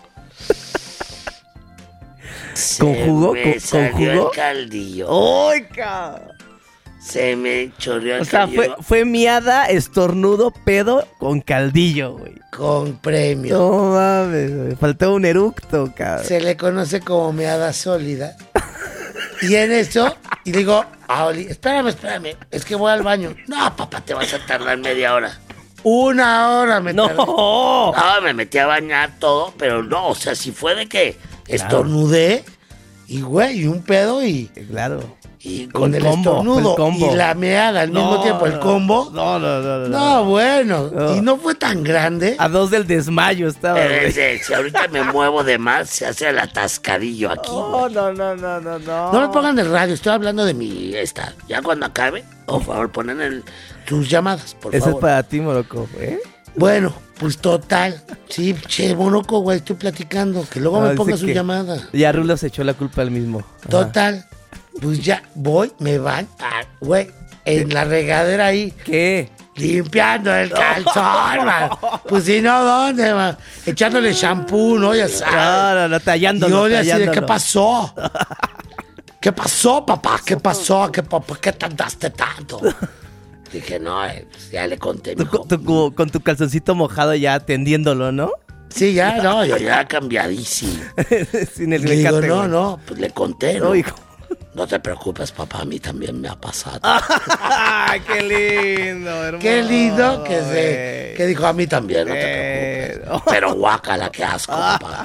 Se ¿Con jugo? me ¿Con- con salió jugo? el caldillo. ¡Ay, cabrón! Se me chorreó el O sea, fue, caldillo fue miada, estornudo, pedo con caldillo, güey. con premio. No mames, güey. Faltó un eructo, cabrón. Se le conoce como meada sólida. Y en eso, y digo, a Oli, espérame, espérame, es que voy al baño. No, papá, te vas a tardar media hora. Una hora me ¡No! tardé. No, me metí a bañar todo, pero no, o sea, si fue de que estornudé, y güey, y un pedo, y, Claro. y con Un el combo, estornudo el combo. y la meada al mismo No, tiempo, el no, combo. No, no, no, no. No, bueno, No. y no fue tan grande. A dos del desmayo estaba, Pero güey. ese, si ahorita me muevo de más, se hace el atascadillo aquí. No, güey. no, no, no, no, no. No me pongan el radio, estoy hablando de mi esta. Ya cuando acabe, por favor, ponen el, sus llamadas, por Ese es favor. para ti, Morocco, ¿eh? Bueno, pues total. Sí, che, monoco, güey, estoy platicando. Que luego No, me dice ponga su que llamada. Ya Rulo se echó la culpa al mismo. Ajá. Total. Pues ya voy, me van, a- güey, en la regadera ahí, ¿Qué? limpiando el calzón, man. Pues si no, ¿dónde, man? Echándole shampoo, ¿no? Ya sabes. No, no, no, Y tallándolo, yo le así de, ¿qué tallándolo. pasó? ¿Qué pasó, papá? ¿Qué pasó? ¿Qué, pa- ¿Por qué tardaste tanto? Dije, no, eh, pues ya le conté. Tú, mijo. con, tu, con tu calzoncito mojado ya atendiéndolo, ¿no? Sí, ya, no, yo ya cambiadísimo. Sin el Le digo, mecate, no, güey. no, pues le conté, ¿no? No, hijo. No te preocupes, papá, a mí también me ha pasado. ¡Ay, qué lindo, hermano! Qué lindo que se, güey. que dijo a mí también, no te Eh, preocupes. Pero guácala, qué asco, papá.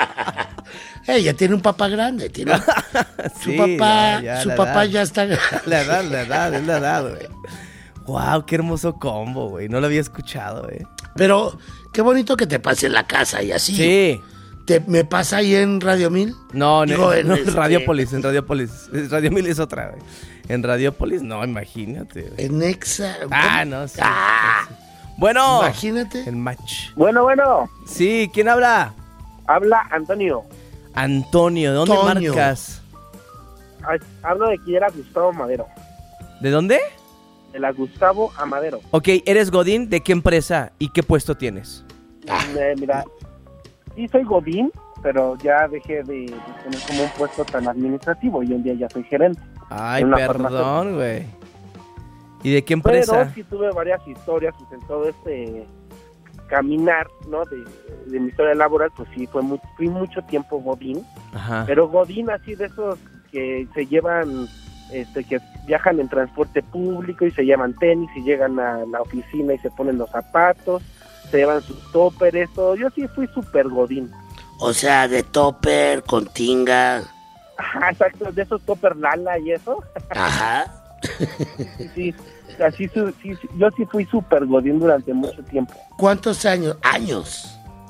Ella tiene un papá grande, tiene un- su Sí, papá, ya, ya, su la papá edad. ya está. La edad, la edad, es la edad, güey. Wow, qué hermoso combo, güey. No lo había escuchado, eh. Pero qué bonito que te pase en la casa y así. Sí. ¿Te, ¿Me pasa ahí en Radio Mil? No, Digo, no, en no, este- Radiopolis, en Radiopolis. Radio Mil es otra, güey. En Radiopolis, no, imagínate, güey. En Exa. Ah, no, sí. Ah, Bueno, imagínate. el match. Bueno, bueno, Sí, ¿quién habla? habla Antonio. Antonio, ¿de dónde Toño. marcas? Ay, Hablo de aquí de la Gustavo Madero. ¿De dónde? De la Gustavo Amadero. Ok, ¿eres Godín? ¿De qué empresa y qué puesto tienes? Eh, mira, sí soy Godín, pero ya dejé de, de tener como un puesto tan administrativo y un día ya soy gerente. Ay, En una perdón, güey. ¿Y de qué Pero empresa? sí tuve varias historias pues, en todo este caminar, ¿no? De, de mi historia laboral, pues sí, fue muy, fui mucho tiempo Godín. Ajá. Pero Godín así de esos que se llevan, este, que viajan en transporte público y se llevan tenis y llegan a la oficina y se ponen los zapatos, se llevan sus toppers, todo. Yo sí fui súper Godín. O sea, de topper, con tinga. Ajá, exacto, de esos toppers Lala y eso. Ajá. Sí, sí, así su- sí, sí, yo sí fui súper Godín durante mucho tiempo. ¿Cuántos años? Años.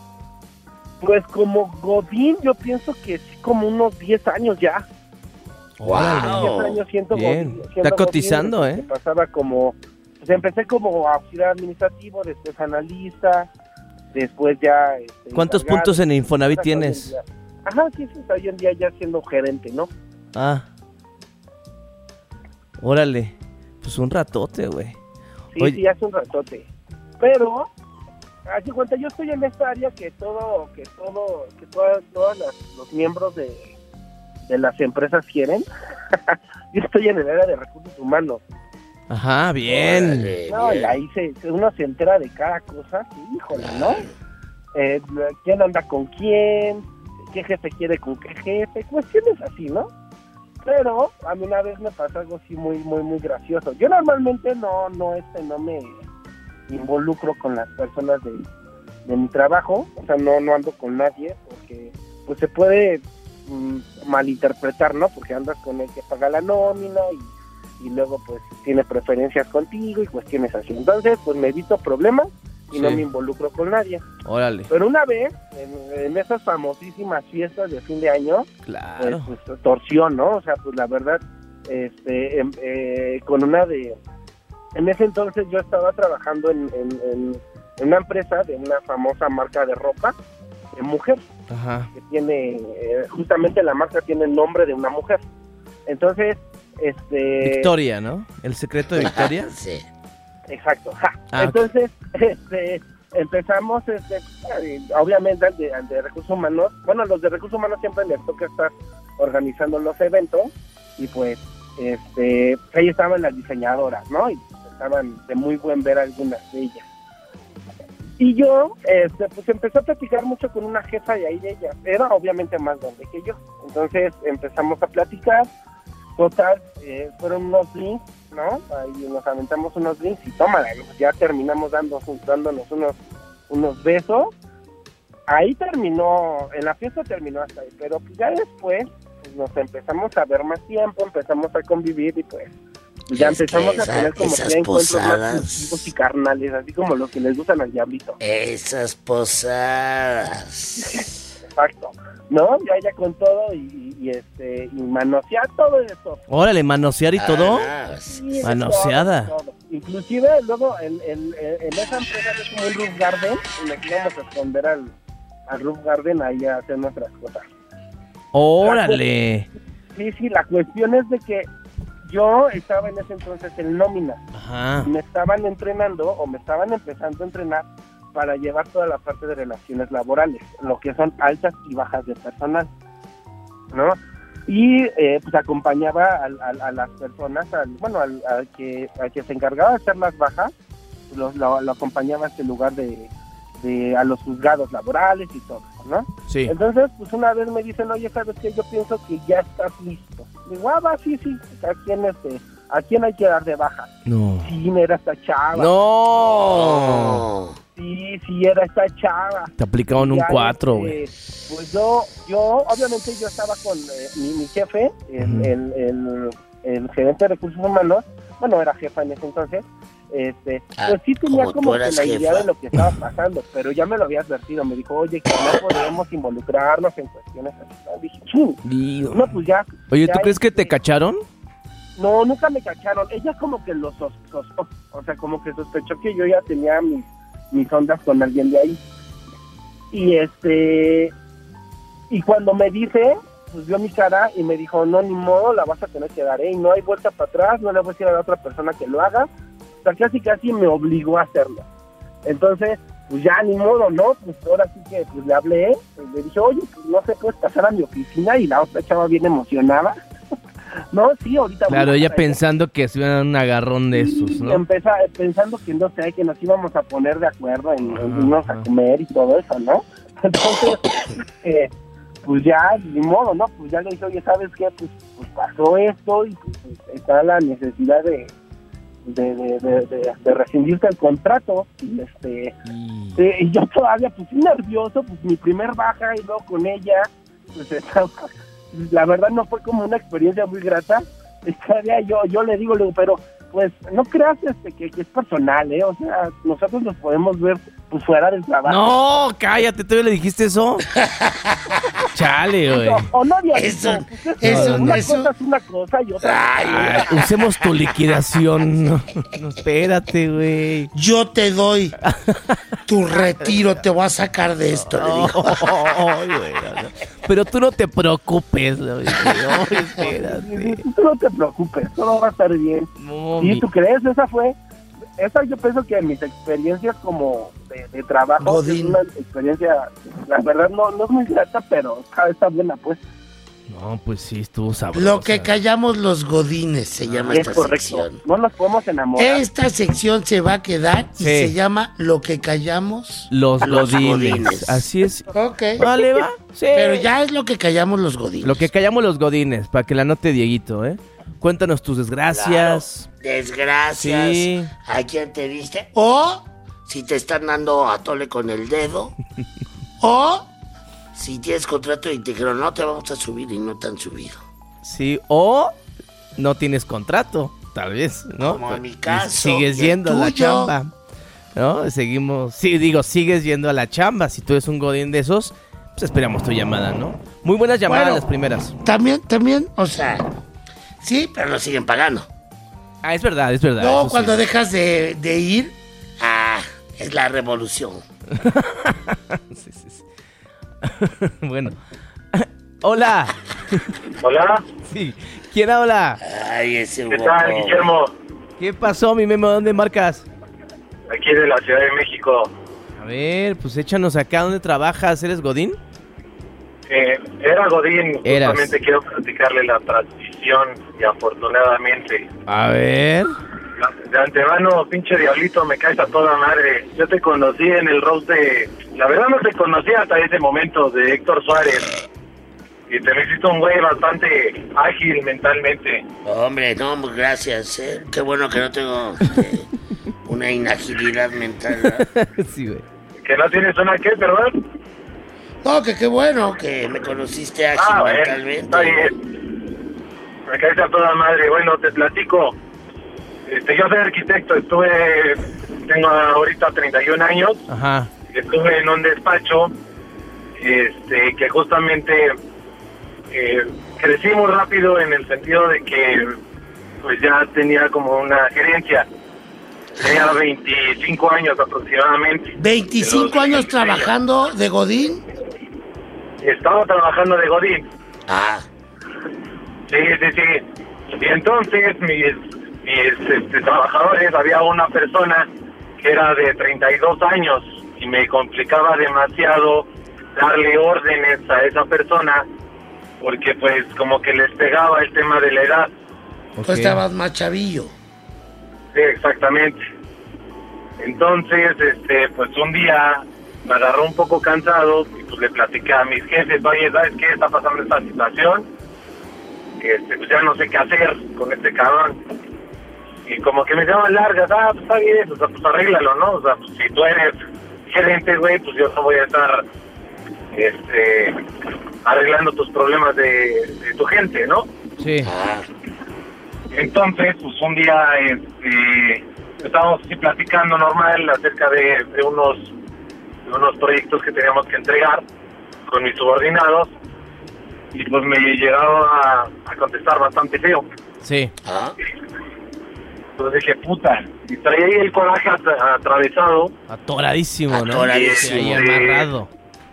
Pues como Godín, yo pienso que sí, como unos diez años ya. Wow. diez años siento Bien. Godín, Está siendo cotizando, Godín, ¿eh? que pasaba como, pues empecé como auxiliar administrativo, después analista, después ya... este, ¿Cuántos encargado, puntos en Infonavit hasta hoy en tienes? día. Ajá, sí, sí, hasta hoy en día ya siendo gerente, ¿no? Ah. Órale. Pues un ratote, güey. Sí, Oye. sí, hace un ratote. Pero, así cuenta, yo estoy en esta área que todo, que todo, que todas, todas las- los miembros de, de las empresas quieren. Yo estoy en el área de recursos humanos. Ajá, bien. Órale, No, bien. y ahí se, uno se entera de cada cosa, híjole, ¿no? Eh, ¿Quién anda con quién? ¿Qué jefe quiere con qué jefe? Cuestiones así, ¿no? Pero a mí una vez me pasó algo así muy, muy, muy gracioso. Yo normalmente no, no, este, no me involucro con las personas de, de mi trabajo, o sea, no, no ando con nadie, porque pues se puede mm, malinterpretar, ¿no? Porque andas con el que paga la nómina y, y luego pues tiene preferencias contigo y cuestiones así. Entonces, pues me evito problemas y Sí. no me involucro con nadie. Órale. Pero una vez, en, en esas famosísimas fiestas de fin de año, Claro. pues, pues, torsión, ¿no? O sea, pues la verdad, este, em, eh, con una de... En ese entonces yo estaba trabajando en, en, en, en una empresa de una famosa marca de ropa de mujer, Ajá. que tiene, eh, justamente la marca tiene el nombre de una mujer. Entonces, este... Victoria, ¿no? ¿El secreto de Victoria? Sí. Exacto. ja. Ah, Entonces, este, empezamos, este, eh, obviamente, al de, al de recursos humanos. Bueno, los de recursos humanos siempre les toca estar organizando los eventos y pues, este, ahí estaban las diseñadoras, ¿no? Y estaban de muy buen ver algunas de ellas. Y yo, este, pues empecé a platicar mucho con una jefa de ahí de ella. Era obviamente más grande que yo. Entonces empezamos a platicar. Total, eh, fueron unos drinks, ¿no? Ahí nos aventamos unos drinks y tómala, ¿no? Ya terminamos dando, dándonos unos, unos besos. Ahí terminó, en la fiesta terminó hasta ahí, pero pues ya después pues, nos empezamos a ver más tiempo, empezamos a convivir y pues ya Es que empezamos a esa- tener como esas que encuentros más posadas- íntimos y carnales, así como los que les gustan al diablito. Esas posadas. Exacto, ¿no? Ya ya con todo y, y este y manosear todo eso. Órale, manosear y todo. Ah, sí. Sí, de Manoseada. todo, de todo. Inclusive luego en, en, en esa empresa que es como un roof garden y nos íbamos a esconder al, al roof garden ahí a hacer nuestras cosas. Órale. Sí, sí, la cuestión es de que yo estaba en ese entonces en nómina. Ajá. Me estaban entrenando o me estaban empezando a entrenar para llevar toda la parte de relaciones laborales, lo que son altas y bajas de personal, ¿no? Y eh, pues acompañaba al, al, a las personas, al, bueno, al, al que al que se encargaba de hacer las bajas, lo, lo, lo acompañaba a este lugar de, de a los juzgados laborales y todo, ¿no? Sí. Entonces, pues una vez me dicen, oye, ¿sabes qué? Yo pienso que ya estás listo. Digo, ah, va, sí, sí, ¿a quién, este, ¿a quién hay que dar de baja? No. Sí, era esta chava. No. Oh. Sí, sí, era esta chava. Te aplicaban un Ya, cuatro, este, güey. Pues yo, yo, obviamente yo estaba con eh, mi, mi jefe, el, Ujú. el, el, el gerente de recursos humanos, bueno, era jefa en ese entonces, este, Ah, pues sí tenía como como tú que eras la idea jefa. de lo que estaba pasando, pero ya me lo había advertido, me dijo, oye, que no podemos involucrarnos en cuestiones así. Dije, "Chin". Dios. No, pues ya. Oye, ya ¿tú crees que te este, cacharon? No, nunca me cacharon. Ella como que lo sospechó, o sea, como que sospechó que yo ya tenía mis, mis ondas con alguien de ahí. Y este, y cuando me dice, pues vio mi cara y me dijo, no, ni modo, la vas a tener que dar, ¿eh? Y no hay vuelta para atrás, no le voy a decir a la otra persona que lo haga. O sea, casi casi me obligó a hacerlo. Entonces, pues ya ni modo, ¿no? Pues ahora sí que pues le hablé, y le dije, oye, pues no se puede pasar a mi oficina, y la otra chava bien emocionada. No, sí, ahorita... Claro, voy a ella pasar. pensando que se iban a dar un agarrón de esos, Sí, ¿no? empeza- pensando que no sé, que nos íbamos a poner de acuerdo en, en irnos a Ajá. comer y todo eso, ¿no? Entonces, eh, pues ya, ni modo, ¿no? Pues ya le dije, oye, ¿sabes qué? Pues, pues pasó esto y pues, pues, está la necesidad de de, de, de, de, de rescindirte el contrato. Y este Y- eh, y yo todavía, pues sí, nervioso, pues mi primer baja y luego con ella, pues estaba... La verdad no fue como una experiencia muy grata. Todavía yo yo le digo, le digo, pero pues no creas este que, que es personal, ¿eh? O sea, nosotros nos podemos ver pues fuera del trabajo. No, cállate, ¿tú le dijiste eso? Chale, güey. O, o no, Dios, Eso- pues, es que eso- una eso- cosa es una cosa y otra Ay, Ay, usemos tu liquidación. No, no, espérate, güey. Yo te doy tu retiro, te voy a sacar de esto, le dijo. Ay, güey, no, no. Pero tú no te preocupes, güey. Ay, espérate. Tú no te preocupes, todo va a estar bien. No, ¿Y mi- tú crees? Esa fue, esa yo pienso que mis experiencias como de, de trabajo Godín. es una experiencia, la verdad no, no es muy grata, pero está, está buena, pues. No, pues sí, estuvo sabroso. Lo que callamos los godines se llama Es esta correcto. sección. No nos podemos enamorar. Esta sección se va a quedar y Sí. se llama Lo que callamos Los, los godines. godines. Así es. Ok. Vale, va. Sí. Pero ya es lo que callamos los godines. Lo que callamos los godines, para que la note Dieguito, ¿eh? Cuéntanos tus desgracias. Desgracias. Sí. ¿A quién te diste? O si te están dando a tole con el dedo. O si tienes contrato y te dijeron no te vamos a subir y no te han subido. Sí, o no tienes contrato, tal vez, ¿no? Como en mi Y caso, sigues y el yendo a la tuyo. chamba, ¿no? Seguimos, sí, digo, sigues yendo a la chamba. Si tú eres un godín de esos, pues esperamos tu llamada, ¿no? Muy buenas llamadas Bueno. las primeras. También, también, o sea, sí, pero lo siguen pagando. Ah, es verdad, es verdad. No, eso cuando sí. dejas de, de ir, ah, es la revolución. Sí, sí, sí. Bueno. Hola. Hola, Sí. ¿Quién habla? Ay, ese ¿qué guapo. tal, Guillermo? ¿Qué pasó, mi memo? ¿Dónde marcas? Aquí de la Ciudad de México. A ver, pues échanos acá. ¿Dónde trabajas? ¿Eres godín? Eh, era Godín, Eras. justamente quiero platicarle la transición y afortunadamente. A ver. De antemano, pinche diablito, me caes a toda madre. Yo te conocí en el roast de... La verdad no te conocí hasta ese momento de Héctor Suárez. Y te me hiciste un güey bastante ágil mentalmente. Hombre, no, pues, gracias, ¿eh? Qué bueno que no tengo eh, una inagilidad mental, ¿verdad? Sí, güey. ¿Que no tienes una qué, perdón? No, que qué bueno que me conociste ágil Ah, bueno, mentalmente. está bien. Me caes a toda madre. Bueno, te platico. Este, yo soy arquitecto, estuve... Tengo ahorita treinta y un años. Ajá. Estuve en un despacho este, que justamente eh, crecí muy rápido en el sentido de que pues ya tenía como una gerencia. Tenía veinticinco años aproximadamente. veinticinco Pero, años sí, trabajando de Godín. Estaba trabajando de Godín. Ah, Sí, sí, sí. Y entonces mis, mis este, trabajadores, había una persona que era de treinta y dos años y me complicaba demasiado darle órdenes a esa persona porque pues como que les pegaba el tema de la edad. Ok. tú estabas más chavillo. Sí, exactamente. Entonces, este, pues un día me agarró un poco cansado y pues le platiqué a mis jefes, oye, ¿sabes qué está pasando esta situación? Este, pues ya no sé qué hacer con este cabrón. Y como que me llaman largas, ah, pues está bien, o sea, pues arréglalo, ¿no? O sea, pues si tú eres gerente, güey, pues yo no voy a estar, este, arreglando tus problemas de, de tu gente, ¿no? Sí. Ah, Entonces, pues un día este, estábamos así platicando normal acerca de, de unos de unos proyectos que teníamos que entregar con mis subordinados y pues me llegaron a, a contestar bastante feo. Sí. ah. Entonces dije, puta, y traía ahí el coraje at- atravesado Atoradísimo, ¿no? Atoradísimo. Sí, ahí amarrado.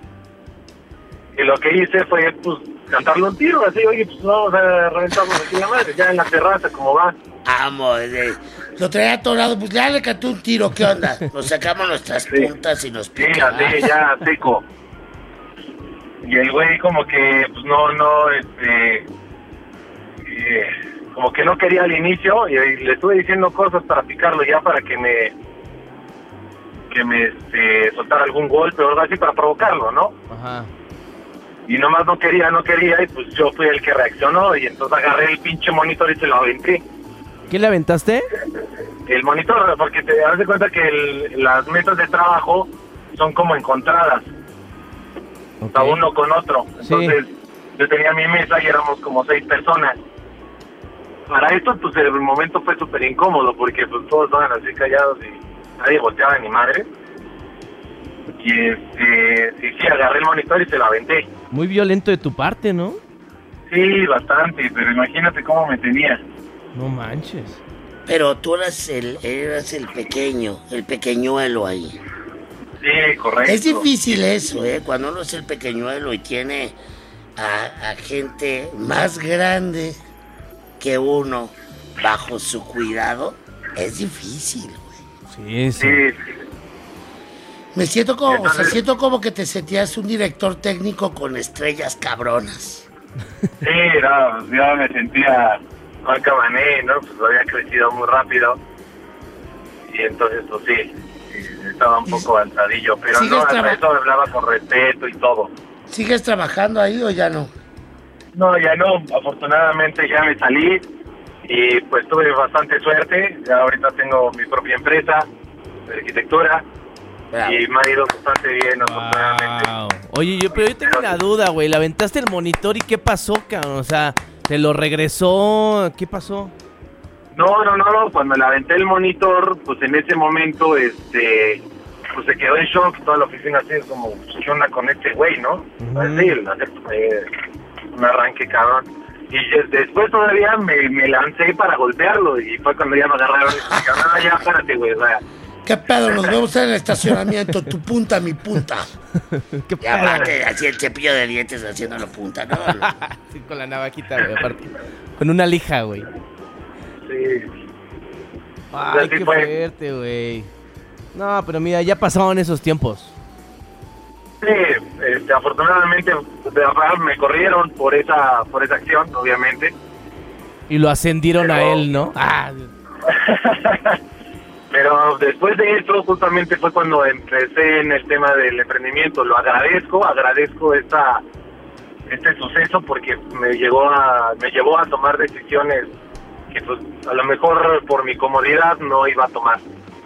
y lo que hice fue, pues, cantarle un tiro, así, oye, pues vamos a reventarnos aquí la madre, ya en la terraza, como va. Amo, eh, lo traía atorado, pues ya le canté un tiro, ¿qué onda? Nos sacamos nuestras Sí. puntas y nos Sí, pica. así, ya seco. Y el güey como que, pues no, no, este, eh, como que no quería al inicio y, y le estuve diciendo cosas para picarlo ya para que me, que me, este, soltara algún golpe o algo así para provocarlo, ¿no? Ajá. Y nomás no quería, no quería y pues yo fui el que reaccionó y entonces agarré el pinche monitor y se lo aventé. ¿Qué le aventaste? El monitor, porque te das de cuenta que el- las mesas de trabajo son como encontradas. Ok. A uno con otro. Sí. Entonces, yo tenía mi mesa y éramos como seis personas. Para esto, pues el momento fue súper incómodo porque pues todos estaban así callados y nadie volteaba ni madre. Y este, y sí, agarré el monitor y se lo aventé. Muy violento de tu parte, ¿no? Sí, bastante, pero imagínate cómo me tenía. No manches. Pero tú eras el, eras el pequeño, el pequeñuelo ahí. Sí, correcto. Es difícil eso, ¿eh? Cuando uno es el pequeñuelo y tiene a, a gente más grande que uno bajo su cuidado, es difícil, güey. Sí, sí. Sí, sí. Me siento como, o sea, Entonces- siento como que te sentías un director técnico con estrellas cabronas. Sí, no, pues yo me sentía Marca Mané, ¿no? Pues había crecido muy rápido. Y entonces, pues sí, sí estaba un poco avanzadillo. Pero no, hasta eso hablaba con respeto y todo. ¿Sigues trabajando ahí o ya no? No, ya no. Afortunadamente ya me salí. Y pues tuve bastante suerte. Ya ahorita tengo mi propia empresa de arquitectura. Bravo. Y me ha ido bastante bien, afortunadamente. Wow. Oye, yo, pero yo tengo una duda, güey. ¿Le aventaste el monitor y qué pasó, cabrón? O sea, ¿te lo regresó? ¿Qué pasó? No, no, no, no. Cuando le aventé el monitor, pues en ese momento, este, pues se quedó en shock. Toda la oficina así como, ¿qué onda con este güey, no? Uh-huh. Así, eh, un arranque, cabrón. Y después todavía me, me lancé para golpearlo. Y fue cuando ya me agarraron y dije, no, ya, espérate, güey, o sea. ¿Qué pedo? Nos vemos en el estacionamiento, tu punta, mi punta. ¿Qué y aparte, así el cepillo de dientes haciéndolo punta, ¿no? Sí, con la navajita, güey, aparte. Con una lija, güey. Sí. Ay, qué fue. Fuerte, güey. No, pero mira, ya pasaron esos tiempos. Sí, este, afortunadamente me corrieron por esa, por esa acción, obviamente. Y lo ascendieron pero... a él, ¿no? Ah. Pero después de eso, justamente fue cuando empecé en el tema del emprendimiento. Lo agradezco, agradezco esta, este suceso porque me llegó a, me llevó a tomar decisiones que pues, a lo mejor por mi comodidad no iba a tomar.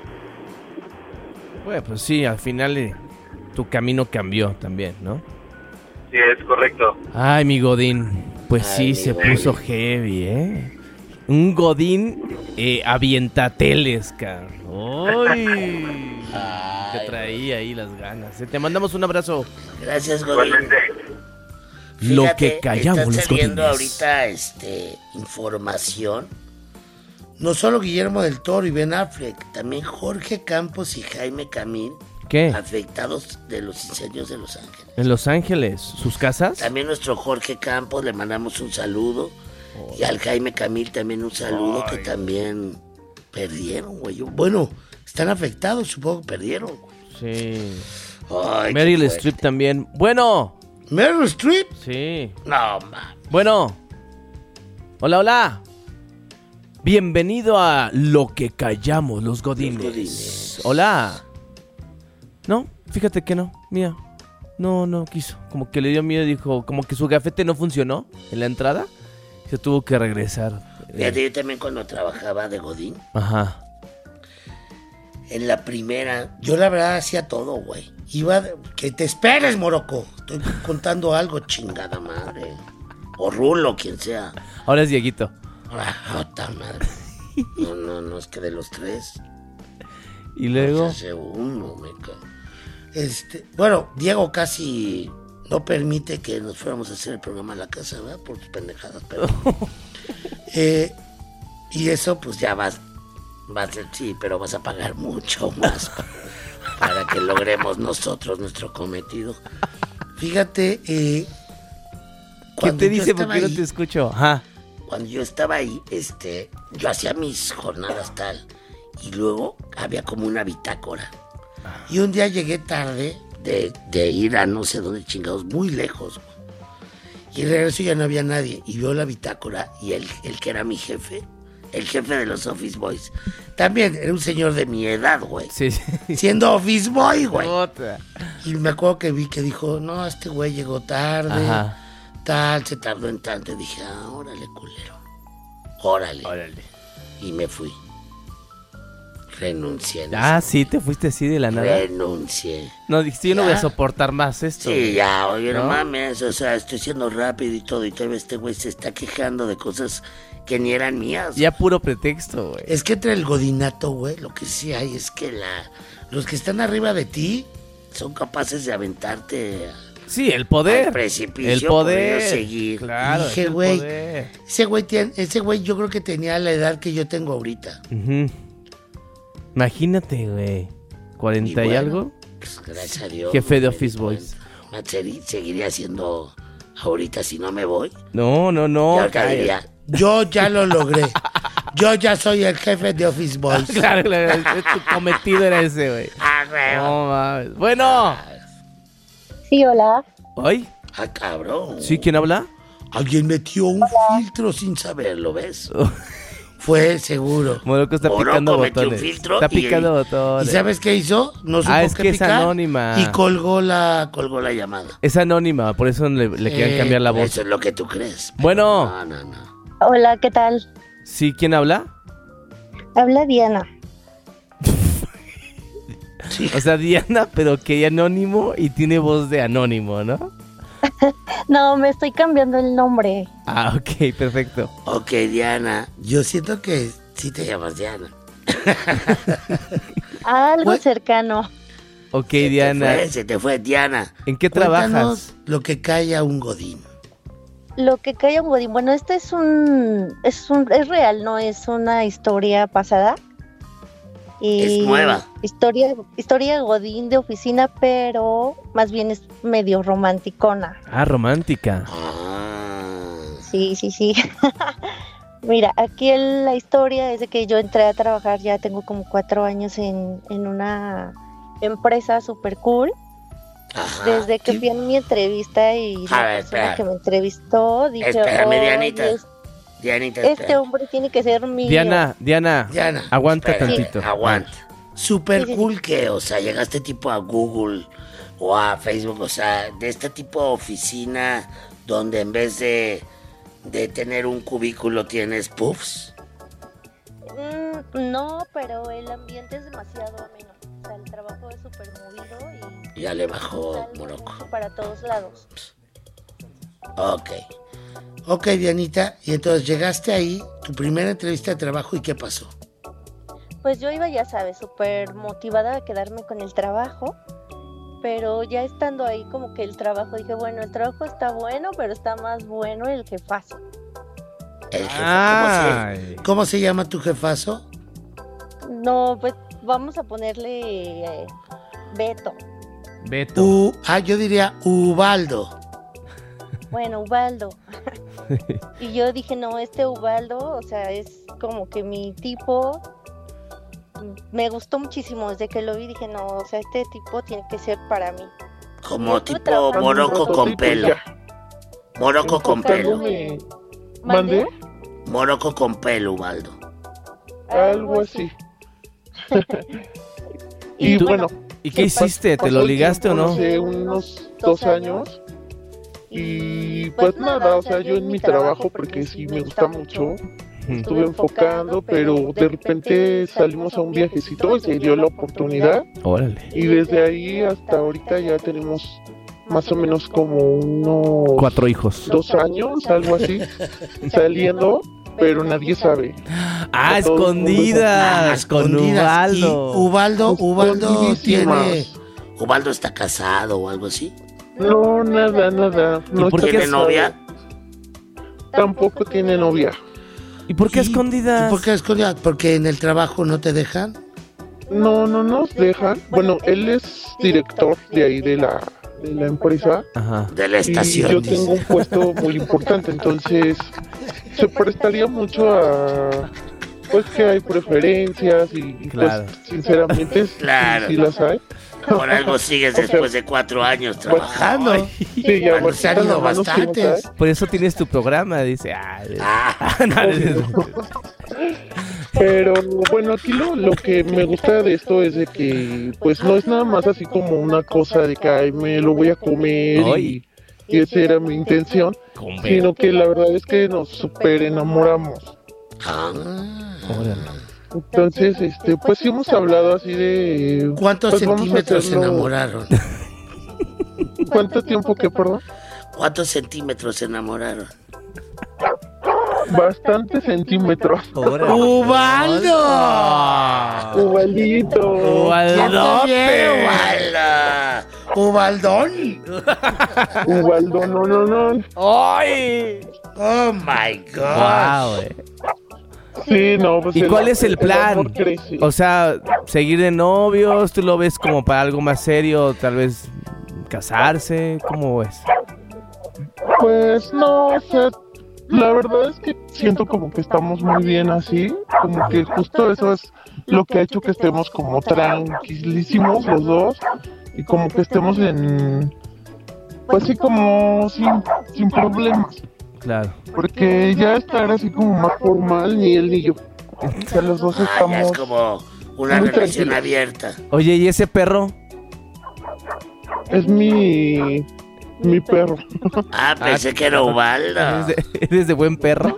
Bueno, pues sí, al final eh, tu camino cambió también, ¿no? Sí, es correcto. Ay, mi Godín, pues Ay, sí, se güey. puso heavy, ¿eh? Un Godín eh, avientateles, cabrón. ¡Ay! Te traía ahí las ganas. Te mandamos un abrazo. Gracias, Godín. Fíjate, Lo que callamos están los saliendo godines. ahorita este, información. No solo Guillermo del Toro y Ben Affleck, también Jorge Campos y Jaime Camil. ¿Qué? Afectados de los incendios de Los Ángeles. ¿En Los Ángeles? ¿Sus casas? También nuestro Jorge Campos, le mandamos un saludo. Oh. Y al Jaime Camil también un saludo. Ay. Que también perdieron, güey. Bueno, están afectados, supongo que perdieron. Sí. Ay, Meryl Streep también. Bueno. ¿Meryl Streep? Sí. No, ma. Bueno. Hola, hola. Bienvenido a Lo que callamos los godines. Los godines. Hola. No, fíjate que no. Mira. No, no quiso. Como que le dio miedo, dijo. Como que su gafete no funcionó en la entrada. Se tuvo que regresar. Fíjate, yo también cuando trabajaba de godín. Ajá. En la primera, yo la verdad hacía todo, güey. Iba, de, que te esperes, Morocco. Estoy contando algo, chingada madre. O Rulo, quien sea. Ahora es Dieguito. Ah, otra madre. No, no, no, es que de los tres. Y luego. Hace uno, me cago. Este, bueno, Diego casi no permite que nos fuéramos a hacer el programa en la casa, ¿verdad? Por tus pendejadas, pero. eh, y eso, pues ya vas. vas sí, pero vas a pagar mucho más para que logremos nosotros nuestro cometido. Fíjate, eh. ¿Qué te dice? ¿Por qué no te escucho? Ajá. Cuando yo estaba ahí, este, yo hacía mis jornadas tal, y luego había como una bitácora. Y un día llegué tarde de, de ir a no sé dónde chingados, muy lejos. Y regreso y ya no había nadie. Y vio la bitácora y el, el que era mi jefe, el jefe de los Office Boys, también era un señor de mi edad, güey. Sí, sí. Siendo Office Boy, güey. Otra. Y me acuerdo que vi que dijo, no, este güey llegó tarde. Ajá. Tal, se tardó en tanto. Y dije, ah, órale, culero. Órale. Órale. Y me fui. Renuncié. Ah, sí, te fuiste así de la nada. Renuncié. No, dijiste, yo no voy a soportar más esto. Sí, ya, oye, no, no mames, o sea, estoy siendo rápido y todo. Y todavía este güey se está quejando de cosas que ni eran mías. Ya puro pretexto, güey. Es que entre el godinato, güey, lo que sí hay es que la los que están arriba de ti son capaces de aventarte... Sí, el poder. Al precipicio, el poder. Por seguir. Claro. Dije, güey, ese güey tiene, ese güey yo creo que tenía la edad que yo tengo ahorita. Uh-huh. Imagínate, güey. ¿cuarenta y, bueno, y algo? Pues gracias a Dios. Jefe de Office Boys. Seguiría siendo ahorita si no me voy. No, no, no. Diría, yo ya lo logré. Yo ya soy el jefe de Office Boys. Claro, claro. Tu cometido era ese, güey. Ah, güey. No mames. Bueno. Sí, hola. ¿Ay? Ah, cabrón. ¿Sí? ¿Quién habla? Alguien metió un filtro sin saberlo, ¿ves? Fue seguro. Morocco está Morocco picando metió botones. un filtro Está y- picando botones. ¿Y sabes qué hizo? No supo Ah, es qué que es picar anónima. y colgó la, colgó la llamada. Es anónima, por eso le, le quieren Eh, cambiar la voz. Eso es lo que tú crees. Bueno. No, no, no. Hola, ¿qué tal? ¿Sí? ¿Quién habla? Habla Diana. O sea, Diana, pero que anónimo y tiene voz de anónimo, ¿no? No, me estoy cambiando el nombre. Ah, ok, perfecto. Ok, Diana, yo siento que sí te llamas Diana. Algo What? cercano. Ok, Se Diana. te fue, se te fue, Diana. ¿En qué Cuéntanos trabajas? lo que calla un godín. Lo que cae un godín. Bueno, este es un, es un, es real, no es una historia pasada. Y Es nueva. Historia, historia godín de oficina, pero más bien es medio romanticona. Ah, romántica. Ah, Sí, sí, sí. Mira, aquí el- la historia es de que yo entré a trabajar, ya tengo como cuatro años en, en una empresa super cool. ajá. Desde que Sí. fui a mi entrevista y A la ver, persona espera. que me entrevistó dije, Espérame, "Oye, Dianita. es- Dianita, este espera. hombre tiene que ser mío". Diana, Diana, Diana, aguanta espera, tantito. Aguanta. Super Sí, sí, sí. cool que, o sea, llegaste tipo a Google o a Facebook, o sea, de este tipo de oficina donde en vez de, de tener un cubículo tienes puffs. Mm, no, pero el ambiente es demasiado ameno. O sea, el trabajo es súper movido y Ya le bajó sale Morocco. mucho para todos lados. Ok. Ok, Dianita, y entonces llegaste ahí, tu primera entrevista de trabajo, ¿y qué pasó? Pues yo iba, ya sabes, súper motivada a quedarme con el trabajo, pero ya estando ahí como que el trabajo, dije, bueno, el trabajo está bueno, pero está más bueno el jefazo. El jefe, Ay. ¿cómo, se, ¿Cómo se llama tu jefazo? No, pues vamos a ponerle eh, Beto. Beto. U, ah, yo diría Ubaldo. Bueno, Ubaldo. Y yo dije, no, este Ubaldo, o sea, es como que mi tipo. Me gustó muchísimo desde que lo vi, dije, no, o sea, este tipo tiene que ser para mí. Como Estuve tipo trabajando un Morocco rato, con sí, pelo. pues Morocco con pelo. Enfocándome- ¿Mandé? Morocco con pelo, Ubaldo. Algo así. ¿Y Y tú? bueno, ¿Y qué hiciste? ¿Te pasó lo el ligaste o tiempo, no? Hace unos dos años. Y pues nada, o sea, yo en mi trabajo, porque sí me gusta mucho, estuve enfocando, pero de repente salimos a un viajecito y se dio la oportunidad. Órale. Y desde ahí hasta ahorita ya tenemos más o menos como unos Cuatro hijos. dos años, algo así, saliendo, pero nadie sabe. Ah, Todo el mundo- escondidas. Con Escondidas. Y Ubaldo. Ubaldo, Ubaldo Escondidísimas. tiene... Ubaldo está casado o algo así. No, nada, nada. No por qué ¿Tiene es- novia? Tampoco tiene novia. ¿Y por qué ¿Y- escondidas? ¿Y por qué escondidas? ¿Porque en el trabajo no te dejan? No, no nos dejan. Bueno, él es director de ahí de la, de la empresa. Ajá. De la Y estación. yo dice. tengo un puesto muy importante, entonces se prestaría mucho a pues que hay preferencias y, y, Claro. pues sinceramente sí- Claro. sí las hay. Por algo sigues después de cuatro años trabajando. Sí, ya Bueno, se han bastante, ido lo menos que no bastantes. sabe. Por eso tienes tu programa, dice. Ah, Ah, no, Pero bueno, aquí lo, lo que me gusta de esto es de que pues no es nada más así como una cosa de que ay, me lo voy a comer y, y esa era mi intención, sino que la verdad es que nos super enamoramos. ah. Entonces, este, pues sí hemos hablado así de... ¿Cuántos pues, vamos a centímetros se hacerlo- enamoraron? ¿Cuánto tiempo que, perdón? ¿Cuántos centímetros se enamoraron? Bastantes centímetros. ¡Ubaldo! Ubaldito. Ubaldote. Ubaldo. Ubaldón. Ubaldo, no, no, no. ¡Ay! Oh my God. Wow, güey. Sí, no, pues ¿Y cuál es el plan? amor crece. O sea, seguir de novios, ¿tú lo ves como para algo más serio? Tal vez casarse, ¿cómo ves? Pues no, o sea, la verdad es que siento como que estamos muy bien así, como que justo eso es lo que ha hecho que estemos como tranquilísimos los dos y como que estemos en, pues sí, como sin, sin problemas. Claro. Porque ya estar así como más formal, ni él ni yo. O sea, los dos Ah, estamos... ya es como una muy relación tranquilos. abierta. Oye, ¿y ese perro? Es mi... mi perro. Ah, pensé que era Ubaldo. ¿Eres de, eres de buen perro?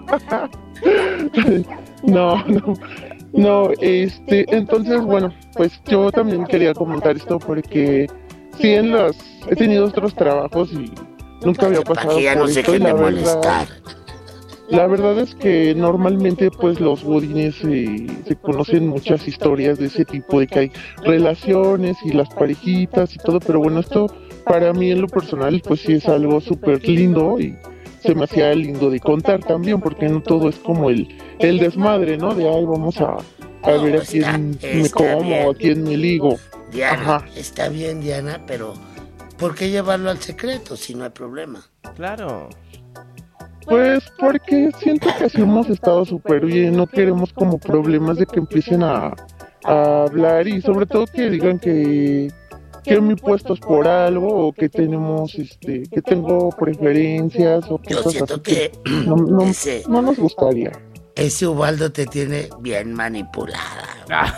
No, no. No, este, entonces, bueno, pues yo también quería comentar esto porque sí en las... he tenido otros trabajos y nunca había Para pasado que ya por no se esto y dejen de la molestar. verdad... La verdad es que normalmente pues los godines eh, se conocen muchas historias de ese tipo, de que hay relaciones y las parejitas y todo, pero bueno, esto para mí en lo personal pues sí es algo súper lindo y se me hacía lindo de contar también, porque no todo es como el, el desmadre, ¿no? De ay, vamos a, a ver a quién me como, a quién me ligo. Diana, Ajá. está bien, Diana, pero ¿por qué llevarlo al secreto si no hay problema? Claro. Pues porque siento que así hemos estado súper bien, no queremos como problemas de que empiecen a, a hablar y sobre todo que digan que, que mi puesto es por algo o que tenemos, este, que tengo preferencias o Yo cosas siento así que no, no, ese, no nos gustaría. ese Ubaldo te tiene bien manipulada.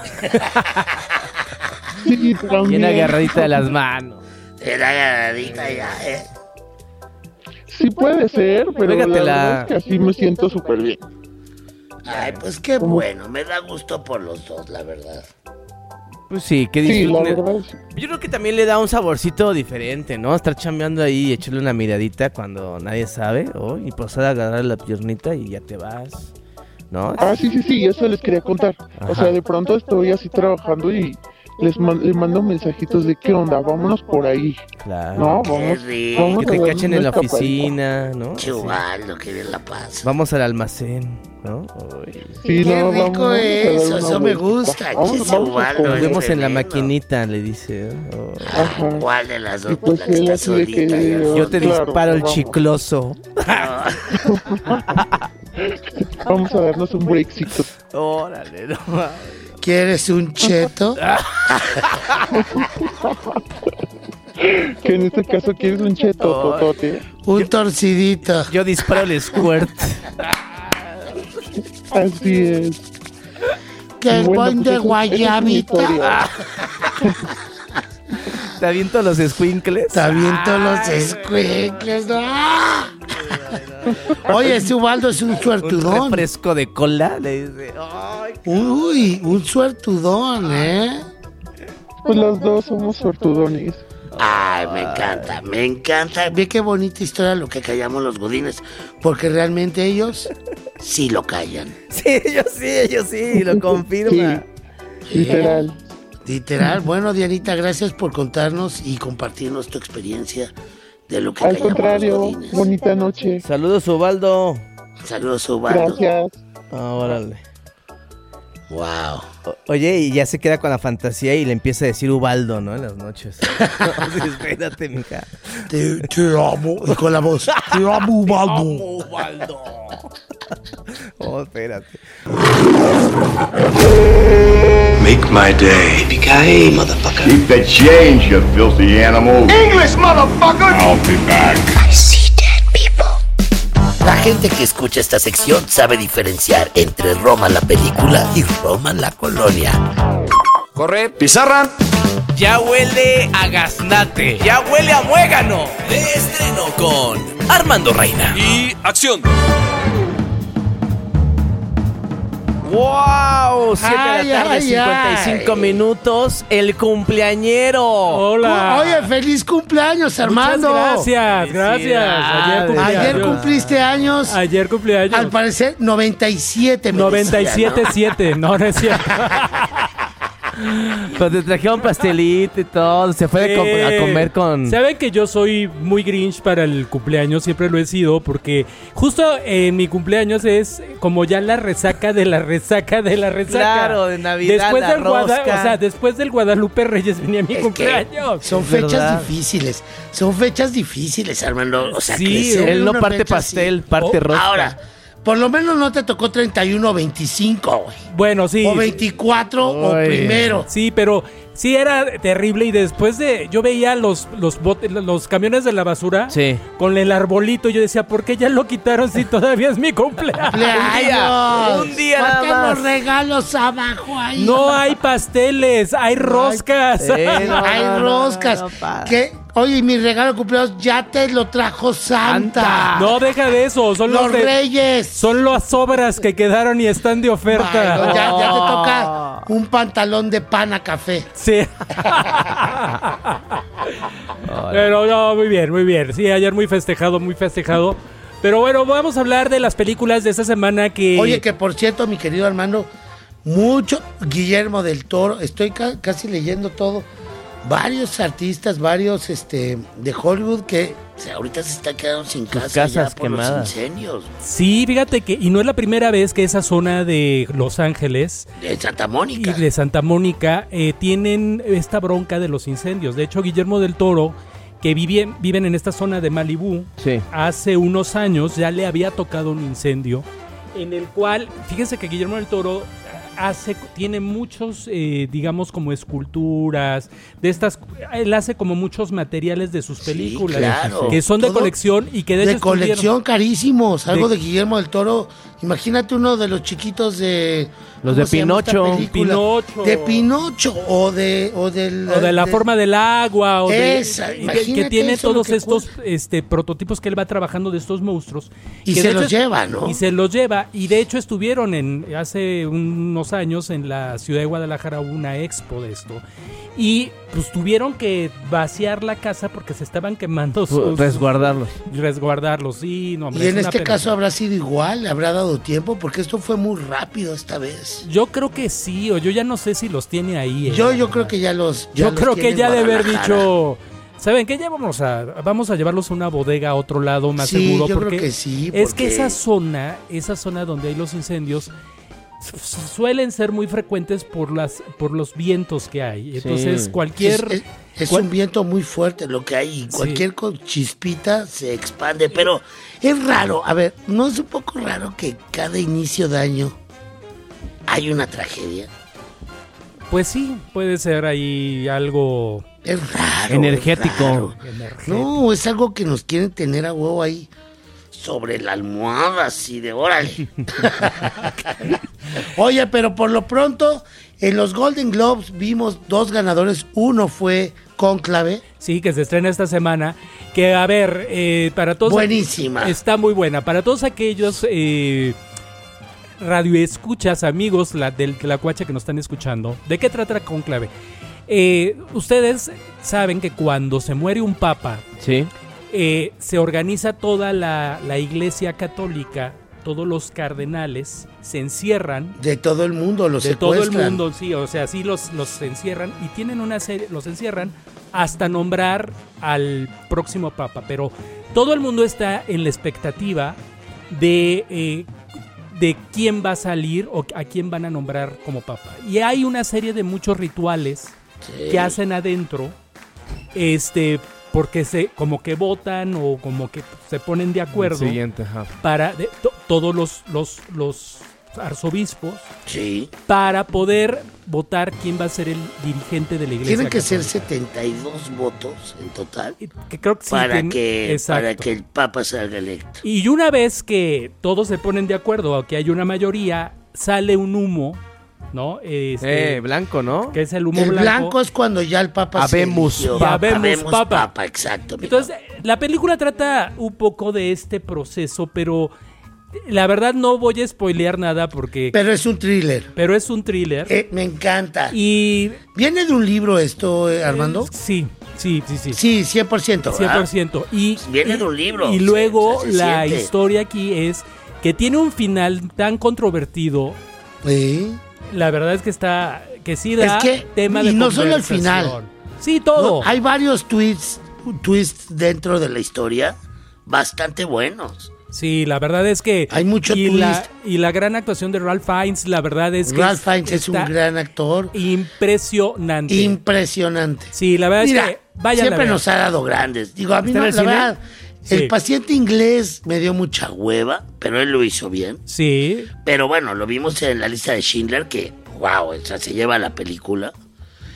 Sí, Bien también. agarradita de las manos. Era agarradita ya, ¿eh? Sí puede ser, pero la Pégatela. verdad es que así me siento súper bien. Ay, pues qué bueno, me da gusto por los dos, la verdad. Pues sí, que Sí, la disfruten. verdad es... Yo creo que también le da un saborcito diferente, ¿no? Estar chambeando ahí y echarle una miradita cuando nadie sabe, oh, y pasar a agarrar la piernita y ya te vas, ¿no? Ah, sí, sí, sí, eso les quería contar. Ajá. O sea, de pronto estoy así trabajando y les, man- les mando mensajitos de qué onda, vámonos por ahí. Claro. No, Qué vamos, rico. vamos Que a te darnos cachen una en la escapadita. oficina, ¿no? Che Sí. Ubaldo, que bien la paz. Vamos al almacén, ¿no? Uy. Sí, Qué no, rico vamos a dar eso, una eso me vueltita. gusta, Vamos- che, vamos a Ubaldo, comer. Nos vemos en la tremendo. maquinita, le dice. Oh. Ajá. ¿Cuál de las dos? Y pues La que él está así de que- solita ahí al Yo te fondo. Claro, disparo el vamos. chicloso. Vamos a darnos un breakcito. Órale, no. ¿Quieres un cheto? Que en este caso quieres un cheto, Oh. totote. Un torcidito. Yo disparo el squirt. Así es. Que Y bueno, buen pues de esa- esa es mi guayabita. historia. Te aviento los squinkles. Te aviento los escuincles, ¿no? Oye, ese Ubaldo es un Un suertudón. refresco de cola, le dice. Ay, Uy, un suertudón, ¿eh? Pues los dos somos sortudones. Ay, me encanta, me encanta. Ve qué bonita historia lo que callamos los godines. Porque realmente ellos sí lo callan. sí, yo sí, yo sí, lo confirma. Literal. Literal. Bueno, Dianita, gracias por contarnos y compartirnos tu experiencia de lo que Al callamos contrario, los godines. bonita noche. Saludos, Ubaldo. Saludos, Ubaldo. Gracias. Ah, órale. Wow. O- Oye, y ya se queda con la fantasía y le empieza a decir Ubaldo, ¿no? En las noches. No, sí, espérate, mija. Te, te amo. Y con la voz. Te amo, Ubaldo. Ubaldo. Oh, espérate. Make my day. Yippee-ki-yay, motherfucker. Keep the change, you filthy animal. English, motherfucker. I'll be back. I see dead people. La gente que escucha esta sección sabe diferenciar entre Roma la película y Roma la colonia. Corre. Pizarra. Ya huele a gaznate. Ya huele a muégano. De estreno con Armando Reina. Y acción. ¡Wow! siete de Ay, la tarde, ay, cincuenta y cinco ay. minutos. El cumpleañero. Hola. Oye, feliz cumpleaños, Armando. Muchas gracias, gracias. Ayer cumplí Ayer años. cumpliste años. Ayer cumplí años. Al parecer, noventa y siete. me noventa y decía, siete ¿no? siete, no, no es cierto. Pues te trajeron pastelito y todo. Se fue de com- a comer con. Saben que yo soy muy grinch para el cumpleaños, siempre lo he sido, porque justo en mi cumpleaños es como ya la resaca de la resaca de la resaca. Claro, de Navidad, Después la del Guada- rosca. o sea, después del Guadalupe Reyes venía mi Es que cumpleaños. Son Es fechas verdad. difíciles. Son fechas difíciles, Armando. O sea, Sí, crecer en él no una parte fecha pastel, así. parte Oh, rosca. Ahora, por lo menos no te tocó treinta y uno o veinticinco, güey. Bueno, sí. O veinticuatro o Oye. primero. Sí, pero Sí, era terrible y después de... Yo veía los los, bote, los camiones de la basura sí. con el arbolito. Yo decía, ¿por qué ya lo quitaron si todavía es mi cumpleaños? ¡Cumpleaños! Un día ¿Por nada qué más. los regalos abajo ahí? No hay pasteles, hay roscas. Sí, no, hay no, roscas. no, no, no, ¿Qué? Oye, mi regalo de cumpleaños ya te lo trajo Santa. No, deja de eso. Son los, los de, reyes. Son las sobras que quedaron y están de oferta. Ay, no, ya, ya te toca un pantalón de pana café. Sí. Pero no, muy bien, muy bien. Sí, ayer muy festejado, muy festejado. Pero bueno, vamos a hablar de las películas de esta semana que... Oye, que por cierto, mi querido Armando, mucho Guillermo del Toro, estoy ca- casi leyendo todo. Varios artistas, varios este de Hollywood que o sea, ahorita se está quedando sin casa casas ya por quemadas. los incendios. Sí, fíjate que... Y no es la primera vez que esa zona de Los Ángeles... De Santa Mónica. Y de Santa Mónica eh, tienen esta bronca de los incendios. De hecho, Guillermo del Toro, que viven, viven en esta zona de Malibú, sí. hace unos años ya le había tocado un incendio en el cual, fíjense que Guillermo del Toro hace, tiene muchos, eh, digamos, como esculturas, de estas, él hace como muchos materiales de sus películas, sí, claro. que son de Todo colección y que de, de hecho colección estuvieron... carísimos, algo de... De- de Guillermo del Toro. Imagínate uno de los chiquitos de Los ¿cómo de se llama esta Pinocho. película? Pinocho. De Pinocho o de o del O de la de- forma del agua, o de, Esa, y que- imagínate que tiene eso, lo todos que estos este, prototipos que él va trabajando de estos monstruos. Y que se de los hecho- lleva, ¿no? Y se los lleva, y de hecho estuvieron en hace unos años en la ciudad de Guadalajara, hubo una expo de esto. Y pues tuvieron que vaciar la casa porque se estaban quemando sus... Resguardarlos. Resguardarlos, sí. No, hombre, Y es en una este pena. caso habrá sido igual, le habrá dado tiempo, porque esto fue muy rápido esta vez. Yo creo que sí, o yo ya no sé si los tiene ahí. eh. Yo, yo creo que ya los. ya Yo los creo tiene que en ya de haber Guadalajara. dicho, ¿saben qué? Ya vamos a, vamos a llevarlos a una bodega a otro lado más Sí, seguro. yo creo porque que sí, Es que porque- esa zona, esa zona donde hay los incendios, su- suelen ser muy frecuentes por las por los vientos que hay. Entonces, Sí. cualquier... Es, es- es cual- un viento muy fuerte lo que hay. Y Sí. cualquier co- chispita se expande. Pero es raro. A ver, ¿no es un poco raro que cada inicio de año hay una tragedia? Pues sí, puede ser ahí algo... Es raro. Energético. es raro. No, es algo que nos quieren tener a huevo ahí sobre la almohada, así de órale. Oye, pero por lo pronto, en los Golden Globes vimos dos ganadores. Uno fue Cónclave. Sí, que se estrena esta semana. Que, a ver, eh, para todos... Buenísima. Está muy buena. Para todos aquellos eh, radioescuchas, amigos la, del Tlacuache que nos están escuchando, ¿de qué trata Cónclave? Eh, ustedes saben que cuando se muere un papa, sí. eh, se organiza toda la, la iglesia católica, todos los cardenales se encierran. De todo el mundo los De todo el secuestran. mundo, sí, o sea, sí los, los encierran y tienen una serie, los encierran hasta nombrar al próximo papa, pero todo el mundo está en la expectativa de, eh, de quién va a salir o a quién van a nombrar como papa. Y hay una serie de muchos rituales Sí. que hacen adentro, este, porque se, como que votan o como que se ponen de acuerdo Siguiente, ajá. para de- to- todos los, los, los arzobispos Sí. para poder votar quién va a ser el dirigente de la iglesia. Tienen que ser católica. setenta y dos votos en total Que creo que sí, para, ten- que, exacto. para que el Papa salga electo. Y una vez que todos se ponen de acuerdo o que hay una mayoría, sale un humo, ¿no? Este, Eh, blanco, ¿no? Que es el humo El blanco. blanco es cuando ya el Papa Habemos se eligió. Papa. Habemos Papa. Papa, exacto. mi Entonces, la película trata un poco de este proceso, pero la verdad no voy a spoilear nada porque... Pero es un thriller. Pero es un thriller. Eh, me encanta. Y... ¿Viene de un libro esto, eh, Armando? Sí, sí, sí, sí. Sí, cien por ciento. cien por ciento. Y, Viene y- de un libro. Y luego se- se la siente. historia aquí es que tiene un final tan controvertido. Sí. La verdad es que está... Que sí da Es que, tema y de no solo el conversación. final. Sí, todo. No, hay varios tweets, twists dentro de la historia bastante buenos. Sí, la verdad es que... Hay mucho y twist. la, y la gran actuación de Ralph Fiennes, la verdad es que... Ralph Fiennes es un está gran actor. Impresionante. Impresionante. Sí, la verdad Mira, es que... Vayan siempre nos ha dado grandes. Digo, a mí ¿Está no, en el la cine? verdad, Sí. el paciente inglés me dio mucha hueva, pero él lo hizo bien. Sí. Pero bueno, lo vimos en la lista de Schindler, que, wow, o sea, se lleva la película.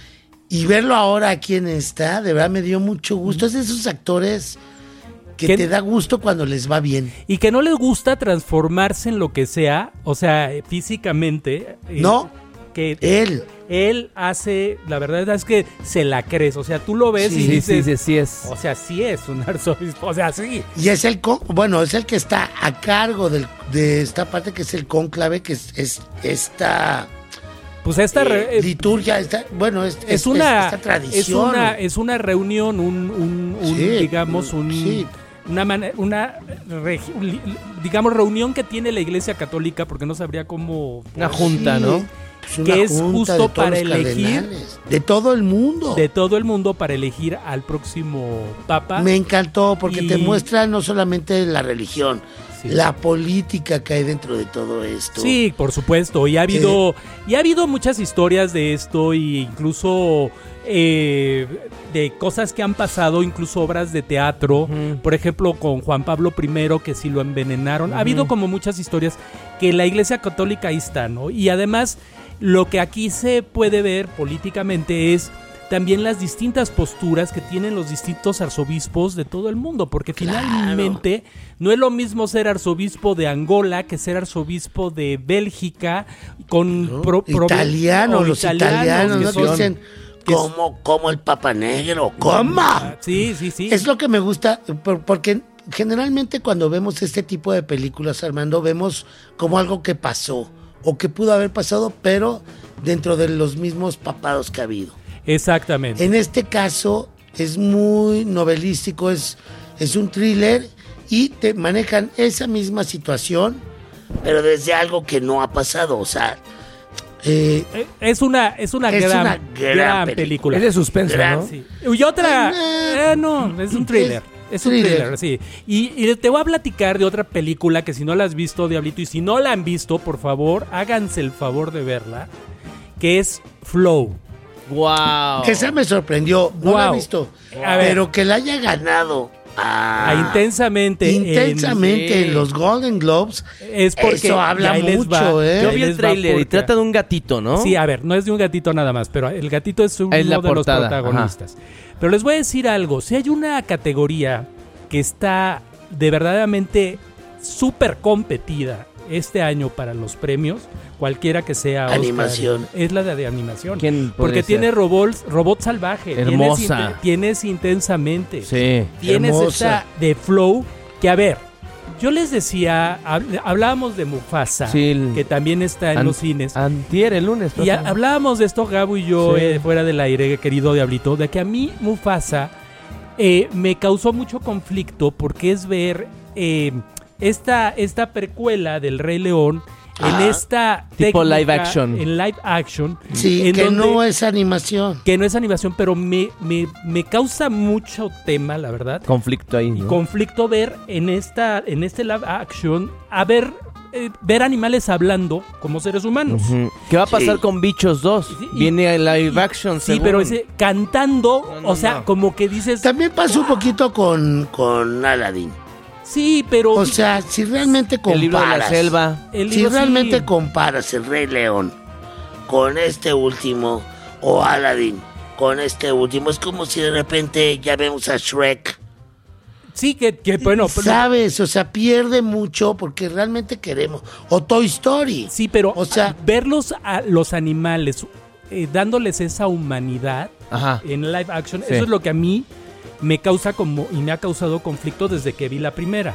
Y verlo ahora aquí en esta, de verdad me dio mucho gusto. Es de esos actores que ¿Qué? te da gusto cuando les va bien. Y que no les gusta transformarse en lo que sea, o sea, físicamente. eh, No, que él. Él hace, la verdad es que se la crees, o sea, tú lo ves Sí, y sí, dices, sí, sí es. o sea, sí es un arzobispo, o sea, sí. Y es el, con- bueno, es el que está a cargo del, de esta parte que es el cónclave, que es, es esta Pues esta eh, re- liturgia, esta, bueno, es, es, es- una esta tradición. es una es una reunión, un, un, un, Sí, digamos un sí. una mane- una regi- li- digamos reunión que tiene la Iglesia Católica, porque no sabría cómo Una junta, Sí. ¿no? Es una que es junta justo de todos para los elegir cardenales, de todo el mundo. de todo el mundo para elegir al próximo papa. Me encantó porque Y- te muestra no solamente la religión, Sí. la política que hay dentro de todo esto. Sí, por supuesto. Y ha habido, y ha habido muchas historias de esto, e incluso eh, de cosas que han pasado, incluso obras de teatro. Ujú. Por ejemplo, con Juan Pablo primero, que si lo envenenaron. Ha habido como muchas historias que la Iglesia Católica ahí está, ¿no? Y además, lo que aquí se puede ver políticamente es también las distintas posturas que tienen los distintos arzobispos de todo el mundo, porque finalmente no es lo mismo ser arzobispo de Angola que ser arzobispo de Bélgica con pro- pro- Italiano, o los italianos, que ¿no? son- Que dicen, que es- como, como el Papa Negro, ¿cómo? Sí, sí, sí. Es lo que me gusta, por- porque generalmente cuando vemos este tipo de películas, Armando, vemos como algo que pasó, o que pudo haber pasado, pero dentro de los mismos papados que ha habido. Exactamente. En este caso es muy novelístico, es, es un thriller y te manejan esa misma situación, pero desde algo que no ha pasado, o sea, eh, Eh, Es una, es una, Es gran, una gran gran película. película. Es de suspenso, Gran- ¿no? Sí. Y otra, eh, no, es un thriller. Es un thriller. thriller, sí. Y, y te voy a platicar de otra película que si no la has visto, Diablito, y si no la han visto, por favor, háganse el favor de verla, que es Flow. Wow. que esa me sorprendió, no la he Wow. visto, A ver. pero que la haya ganado a- Ah, intensamente. intensamente en- en los Golden Globes, Es porque eso habla ahí les mucho, va. ¿eh? Yo Ahí vi les el va tráiler y porque- trata de un gatito, ¿no? Sí, a ver, no es de un gatito nada más, pero el gatito es uno Es la de los portada, protagonistas. Pero les voy a decir algo, si hay una categoría que está de verdaderamente súper competida este año para los premios, cualquiera que sea Oscar, Animación. es la de, de animación. ¿Quién Porque podría tiene ser? robots, robot salvaje. Hermosa. Tienes, inte- tienes intensamente. Sí. Tienes Hermosa. esta de Flow, que a ver, yo les decía, hab- hablábamos de Mufasa, Sí, el- que también está en An- los cines. Antier, el lunes. Y a- hablábamos de esto, Gabo y yo, Sí. eh, fuera del aire, querido Diablito, de que a mí Mufasa eh, me causó mucho conflicto porque es ver eh, esta, esta precuela del Rey León en Ajá. esta Tipo técnica, live action. En live action. Sí, en que donde- no es animación. que no es animación, pero me, me, me causa mucho tema, la verdad. Conflicto ahí, Y ¿no? conflicto ver en esta en este live action a ver eh, ver animales hablando como seres humanos. Ujú. ¿Qué va a pasar Sí. con Bichos dos? Sí, y- Viene el live action, Sí, según. pero ese cantando, No, no, o sea, no. como que dices, También pasó un poquito con, con Aladdin. sí, pero O sea, si realmente comparas, El libro de la selva. el si libro sí- realmente comparas el Rey León con este último o Aladdin con este último, es como si de repente ya vemos a Shrek. sí que, que bueno, pero- ¿Sabes? O sea, pierde mucho porque realmente queremos. O Toy Story. sí, pero O sea- verlos a los animales eh, dándoles esa humanidad Ajá. en live action, Sí. eso es lo que a mí me causa como y me ha causado conflicto desde que vi la primera.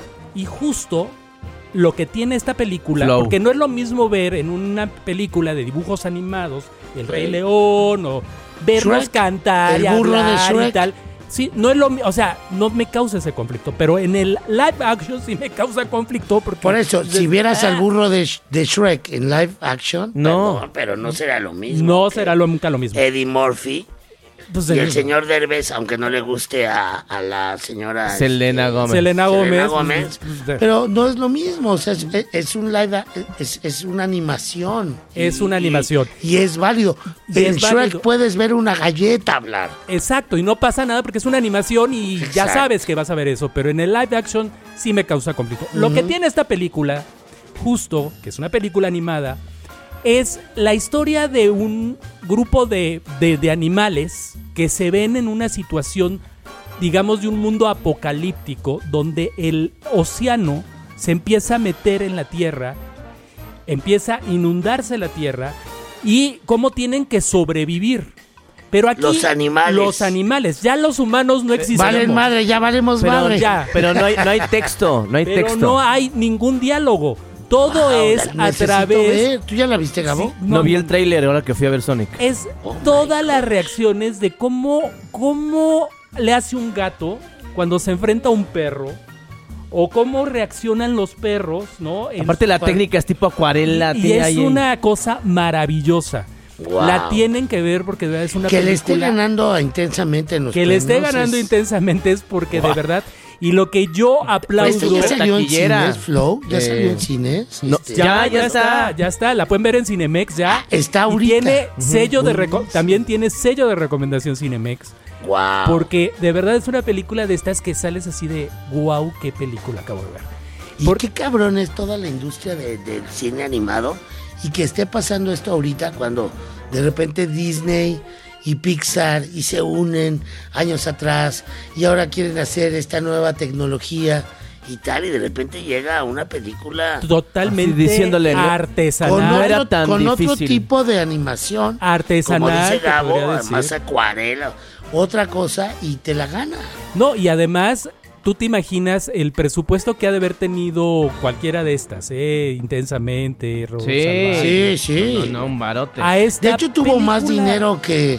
Y justo lo que tiene esta película, Flow. porque no es lo mismo ver en una película de dibujos animados El Rey León o verlos Shrek, cantar el y burro de hablar y Shrek. tal. Sí, no es lo mi- o sea, no me causa ese conflicto, pero en el live action sí me causa conflicto porque Por eso, si vieras Ah. al burro de, Sh- de Shrek en live action, No. perdón, pero no será lo mismo. no que será lo, nunca lo mismo. Eddie Murphy Pues, y el- el señor Derbez, aunque no le guste a, a la señora Selena este, Gómez. Selena Gómez, Selena pues, Gómez, pues, pero no es lo mismo, o sea, es, es un live, a- es, es una animación. Es Y- una animación. Y, es válido. Y en es Shrek válido. puedes ver una galleta hablar. Exacto, y no pasa nada porque es una animación y ya Exacto. sabes que vas a ver eso, pero en el live action sí me causa conflicto. Lo que tiene esta película, justo, que es una película animada, es la historia de un grupo de, de, de animales que se ven en una situación, digamos, de un mundo apocalíptico, donde el océano se empieza a meter en la tierra, empieza a inundarse la tierra, y cómo tienen que sobrevivir. Pero aquí los animales. Los animales, ya los humanos no existen. Valen madre, ya valemos pero, madre. Ya. Pero no hay, no hay texto, no hay Pero texto. no hay ningún diálogo. Todo Wow, es la a necesito través... ver. ¿Tú ya la viste, Gabo? Sí, No, vi el tráiler ahora que fui a ver Sonic. Es Oh todas las reacciones de cómo, cómo le hace un gato cuando se enfrenta a un perro, o cómo reaccionan los perros, ¿no? En Aparte la su- técnica es tipo acuarela. Y tiene es ahí- una cosa maravillosa. Wow. La tienen que ver porque de verdad es una que película... le esté ganando intensamente en los Que le esté premios ganando es- intensamente es porque Wow. de verdad... Y lo que yo aplaudo... ¿Este ya salió en taquillera. cines, Flow? ¿Ya Eh, salió en cines? no, Este, Ya, Ya, ya, ya está, está. ya está. La pueden ver en Cinemex ya. Está Y ahorita. tiene sello de Muy reco- bien. también tiene sello de recomendación Cinemex. Wow. Porque de verdad es una película de estas que sales así de wow, qué película acabo de ver. Y Por- qué cabrón es toda la industria de- del cine animado y que esté pasando esto ahorita cuando de repente Disney y Pixar y se unen años atrás y ahora quieren hacer esta nueva tecnología y tal, y de repente llega una película Totalmente Así diciéndole, ¿no? artesanal. con, no otro, era tan con otro difícil. tipo de animación, Artesanal, como dice te Gabo, podría además decir. acuarela, otra cosa y te la gana. No, y además, tú te imaginas el presupuesto que ha de haber tenido cualquiera de estas, ¿eh? Intensamente, Robo Sí, Salvaje. Sí, sí. No, no, un barote. A esta De hecho, tuvo más película- dinero que,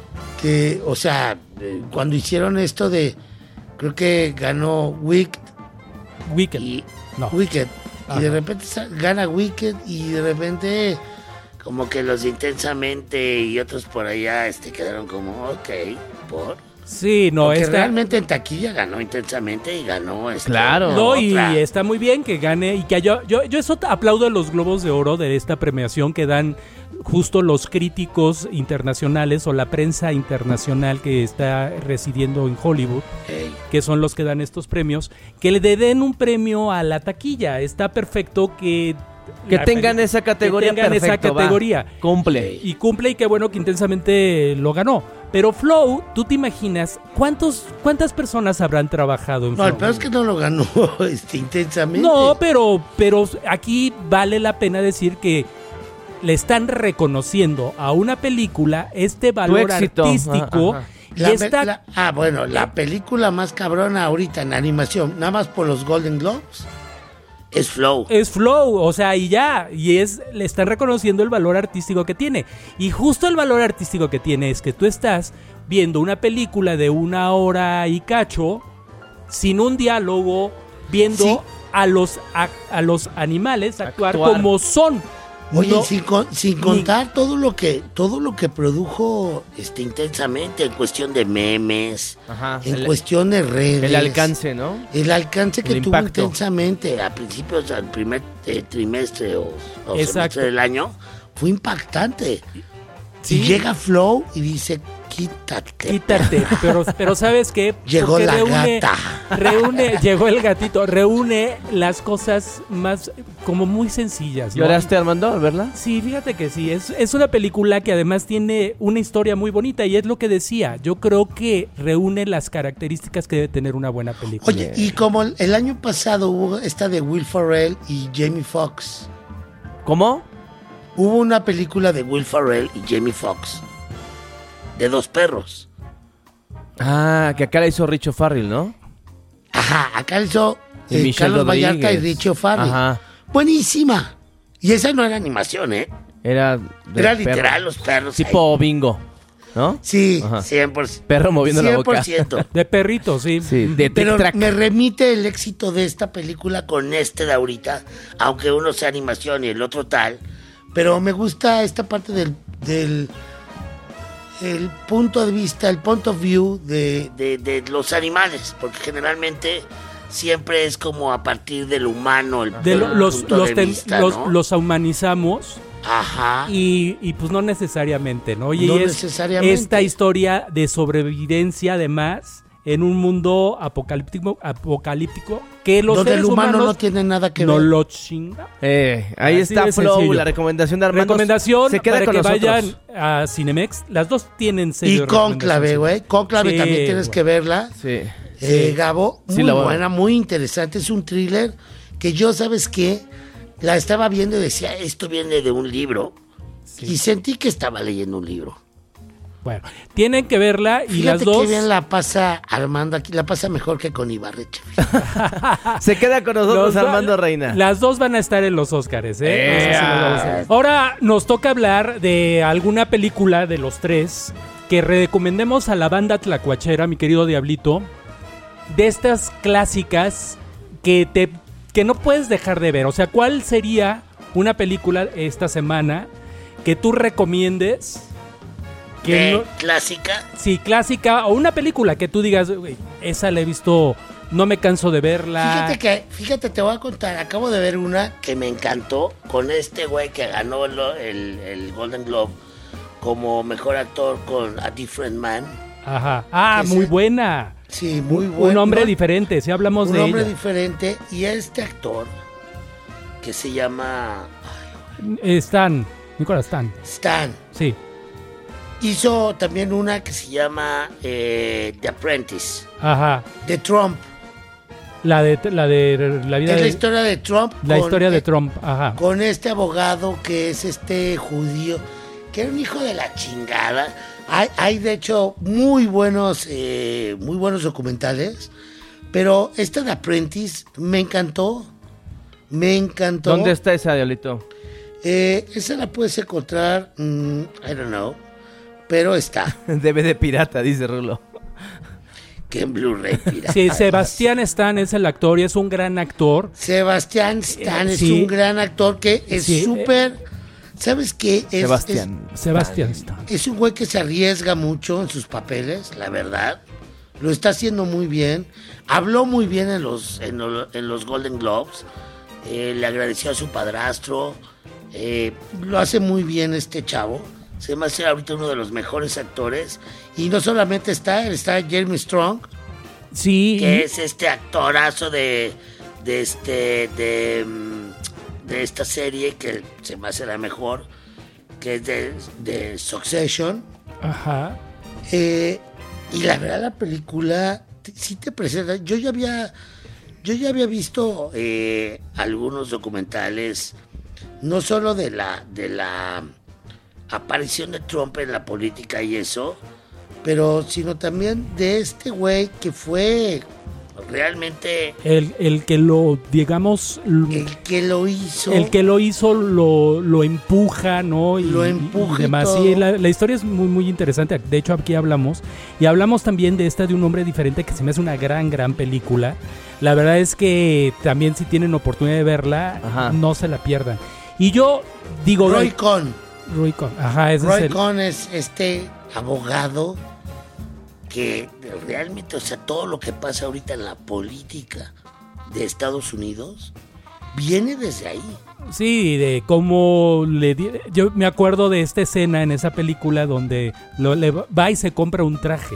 que, o sea, eh, cuando hicieron esto de, creo que ganó Wicked Wicked. y No. Wicked. Ajá. Y de repente sa- gana Wicked y de repente como que los de Intensamente y otros por allá este quedaron como, ok, por... Sí, no, Porque esta... realmente en taquilla ganó Intensamente y ganó este, Claro. No, y otra. está muy bien que gane y que yo, yo, yo eso aplaudo a los Globos de Oro de esta premiación que dan justo los críticos internacionales o la prensa internacional que está residiendo en Hollywood, Ey. que son los que dan estos premios, que le den un premio a la taquilla. Está perfecto que... Que la tengan peli- esa categoría, que tengan esa perfecto, va. categoría. Cumple. Y cumple y qué bueno que Intensamente lo ganó. Pero Flow, ¿tú te imaginas cuántos cuántas personas habrán trabajado en No, el Flow? peor es que no lo ganó este, Intensamente. No, pero, pero aquí vale la pena decir que le están reconociendo a una película este valor éxito. artístico. Ajá, ajá. Y La- esta- la- ah, bueno, la película más cabrona ahorita en animación, nada más por los Golden Globes, es Flow. es Flow, o sea, y ya, y es, le están reconociendo el valor artístico que tiene. Y justo el valor artístico que tiene es que tú estás viendo una película de una hora y cacho, sin un diálogo, viendo Sí. a los a, a los animales actuar, Actuar. como son. Oye, No- sin, con- sin ni- contar todo lo que todo lo que produjo este Intensamente en cuestión de memes, Ajá. en El, cuestión de redes, el alcance, ¿no? el alcance que El tuvo impacto. Intensamente a principios del primer eh, trimestre o, o Exacto. semestre del año fue impactante. Sí. Y llega Flow y dice, quítate. Quítate, pero, pero ¿sabes qué? Llegó Porque la reúne, gata. reúne, llegó el gatito, reúne las cosas más como muy sencillas, ¿no? ¿Lloraste, Armando, al verla? Sí, fíjate que sí, es, es una película que además tiene una historia muy bonita y es lo que decía, yo creo que reúne las características que debe tener una buena película. Oye, y como el, el año pasado hubo esta de Will Ferrell y Jamie Foxx, ¿Cómo? hubo una película de Will Ferrell y Jamie Foxx de dos perros. Ah, que acá la hizo Richo Farrell, ¿no? Ajá, acá hizo Y eh, Michelle Carlos Vallarta y Rodríguez. Richie O'Farrell. Ajá. Buenísima. Y esa no era animación, ¿eh? Era, de Era perro. literal los perros. Tipo bingo, ¿no? Sí, Ajá. cien por ciento. Perro moviendo la boca. cien por ciento. De perrito, sí. Sí, de Pero tic-trac. me remite el éxito de esta película con este de ahorita, aunque uno sea animación y el otro tal. Pero me gusta esta parte del, del el punto de vista, el point of view de, de, de los animales, porque generalmente siempre es como a partir del humano, el, De lo- el los, punto los, de ten- vista, los, ¿no? los humanizamos Ajá. y, y pues no necesariamente, ¿no? Y No es necesariamente. esta historia de sobrevivencia además en un mundo apocalíptico, apocalíptico que los donde seres el humano humanos no tiene nada que no ver. lo chinga. Eh, ahí Así está de Flow, sencillo. la recomendación de Armando. Recomendación se queda para con que nosotros. vayan a Cinemex. Las dos tienen Y sello de Cónclave, recomendación. güey. Cónclave Sí, también tienes güey. que verla. Sí. Eh, Sí. Gabo, muy Sí, la voy a buena, muy interesante. Es un thriller que yo, ¿sabes qué? La estaba viendo y decía, esto viene de un libro. Y sentí que estaba leyendo un libro. Bueno, tienen que verla y Fíjate las dos... que bien la pasa Armando aquí, la pasa mejor que con Ibarreche. Se queda con nosotros Los- Armando Reina. Las dos van a estar en los Óscares, ¿eh? Eh, Eso sí lo vamos a ver. Ahora nos toca hablar de alguna película de los tres que recomendemos a la banda tlacuachera, mi querido Diablito, de estas clásicas que te que no puedes dejar de ver. O sea, ¿cuál sería una película esta semana que tú recomiendes? Que Eh, no- Clásica. sí, clásica o una película que tú digas, "Güey, esa la he visto, no me canso de verla." Fíjate que, fíjate, te voy a contar, acabo de ver una que me encantó con este güey que ganó el, el- el Golden Globe como mejor actor con A Different Man. Ajá. Ah, Ese- muy buena. Sí, muy Un bueno. hombre ¿no? diferente, si hablamos Un de hombre ella. diferente y este actor que se llama Stan, Nicolás Stan. Stan. Sí. Hizo también una que se llama eh, The Apprentice, Ajá. de Trump. La de la de la vida Es la de historia de Trump. la con- historia de Trump, ajá. Con este abogado que es este judío, que era un hijo de la chingada. Hay, hay de hecho muy buenos, eh, muy buenos documentales, pero esta de Apprentice me encantó, me encantó. ¿Dónde está esa, Diablito? Eh, esa la puedes encontrar, mm, I don't know, pero está. D V D pirata, dice Rulo. Que en Blu-ray pirata. Sí, Sebastián Stan es el actor y es un gran actor. Sebastián Stan Eh, es sí. un gran actor que es Sí, súper, ¿sabes qué? Es, Sebastián. Sebastián Stan. Es, es un güey que se arriesga mucho en sus papeles, la verdad. Lo está haciendo muy bien. Habló muy bien en los, en, lo- en los Golden Globes. Eh, le agradeció a su padrastro. Eh, lo hace muy bien este chavo. Se me hace ahorita uno de los mejores actores. Y no solamente está, él, está Jeremy Strong, Sí. que y- es este actorazo de, de este de, mm, de esta serie que se me hace la mejor, que es de, de Succession. Ajá. Eh, y la verdad la película t- sí te presenta. Yo ya había yo ya había visto eh, algunos documentales, no solo de la de la aparición de Trump en la política y eso, pero sino también de este güey que fue realmente El, el que lo, digamos, l- el que lo hizo. el que lo hizo lo, lo empuja, ¿no? Y, Lo empuja y y demás. todo. Sí, la, la historia es muy, muy interesante. De hecho, aquí hablamos. Y hablamos también de esta de un hombre diferente que se me hace una gran, gran película. La verdad es que también si tienen oportunidad de verla, Ajá. no se la pierdan. Y yo digo... Roy Cohn. Roy Cohn. Ajá, ese Roy es el... Cohn es este abogado que realmente, o sea, todo lo que pasa ahorita en la política de Estados Unidos viene desde ahí. Sí, de cómo le di- yo me acuerdo de esta escena en esa película donde lo, le va va y se compra un traje.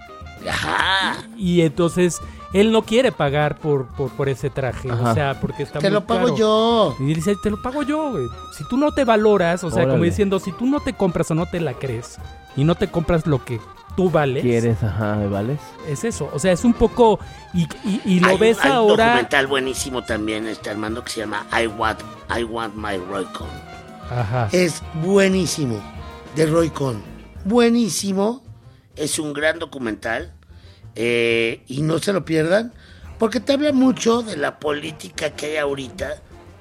Ajá. Y entonces él no quiere pagar por, por, por ese traje, Ajá. o sea, porque está Te muy lo pago caro. yo. Y él dice, te lo pago yo, güey. Si tú no te valoras, o sea, como Órale. diciendo, si tú no te compras o no te la crees y no te compras lo que tú vales, ¿Quieres? Ajá, ¿me vales? es eso. O sea, es un poco... Y, y, y lo Hay- ves hay un ahora... documental buenísimo también, este Armando, que se llama I Want, I Want My Roy Cohn. Ajá. Es buenísimo, de Roy Cohn. Buenísimo. Es un gran documental. eh, y no se lo pierdan, porque te habla mucho de la política que hay ahorita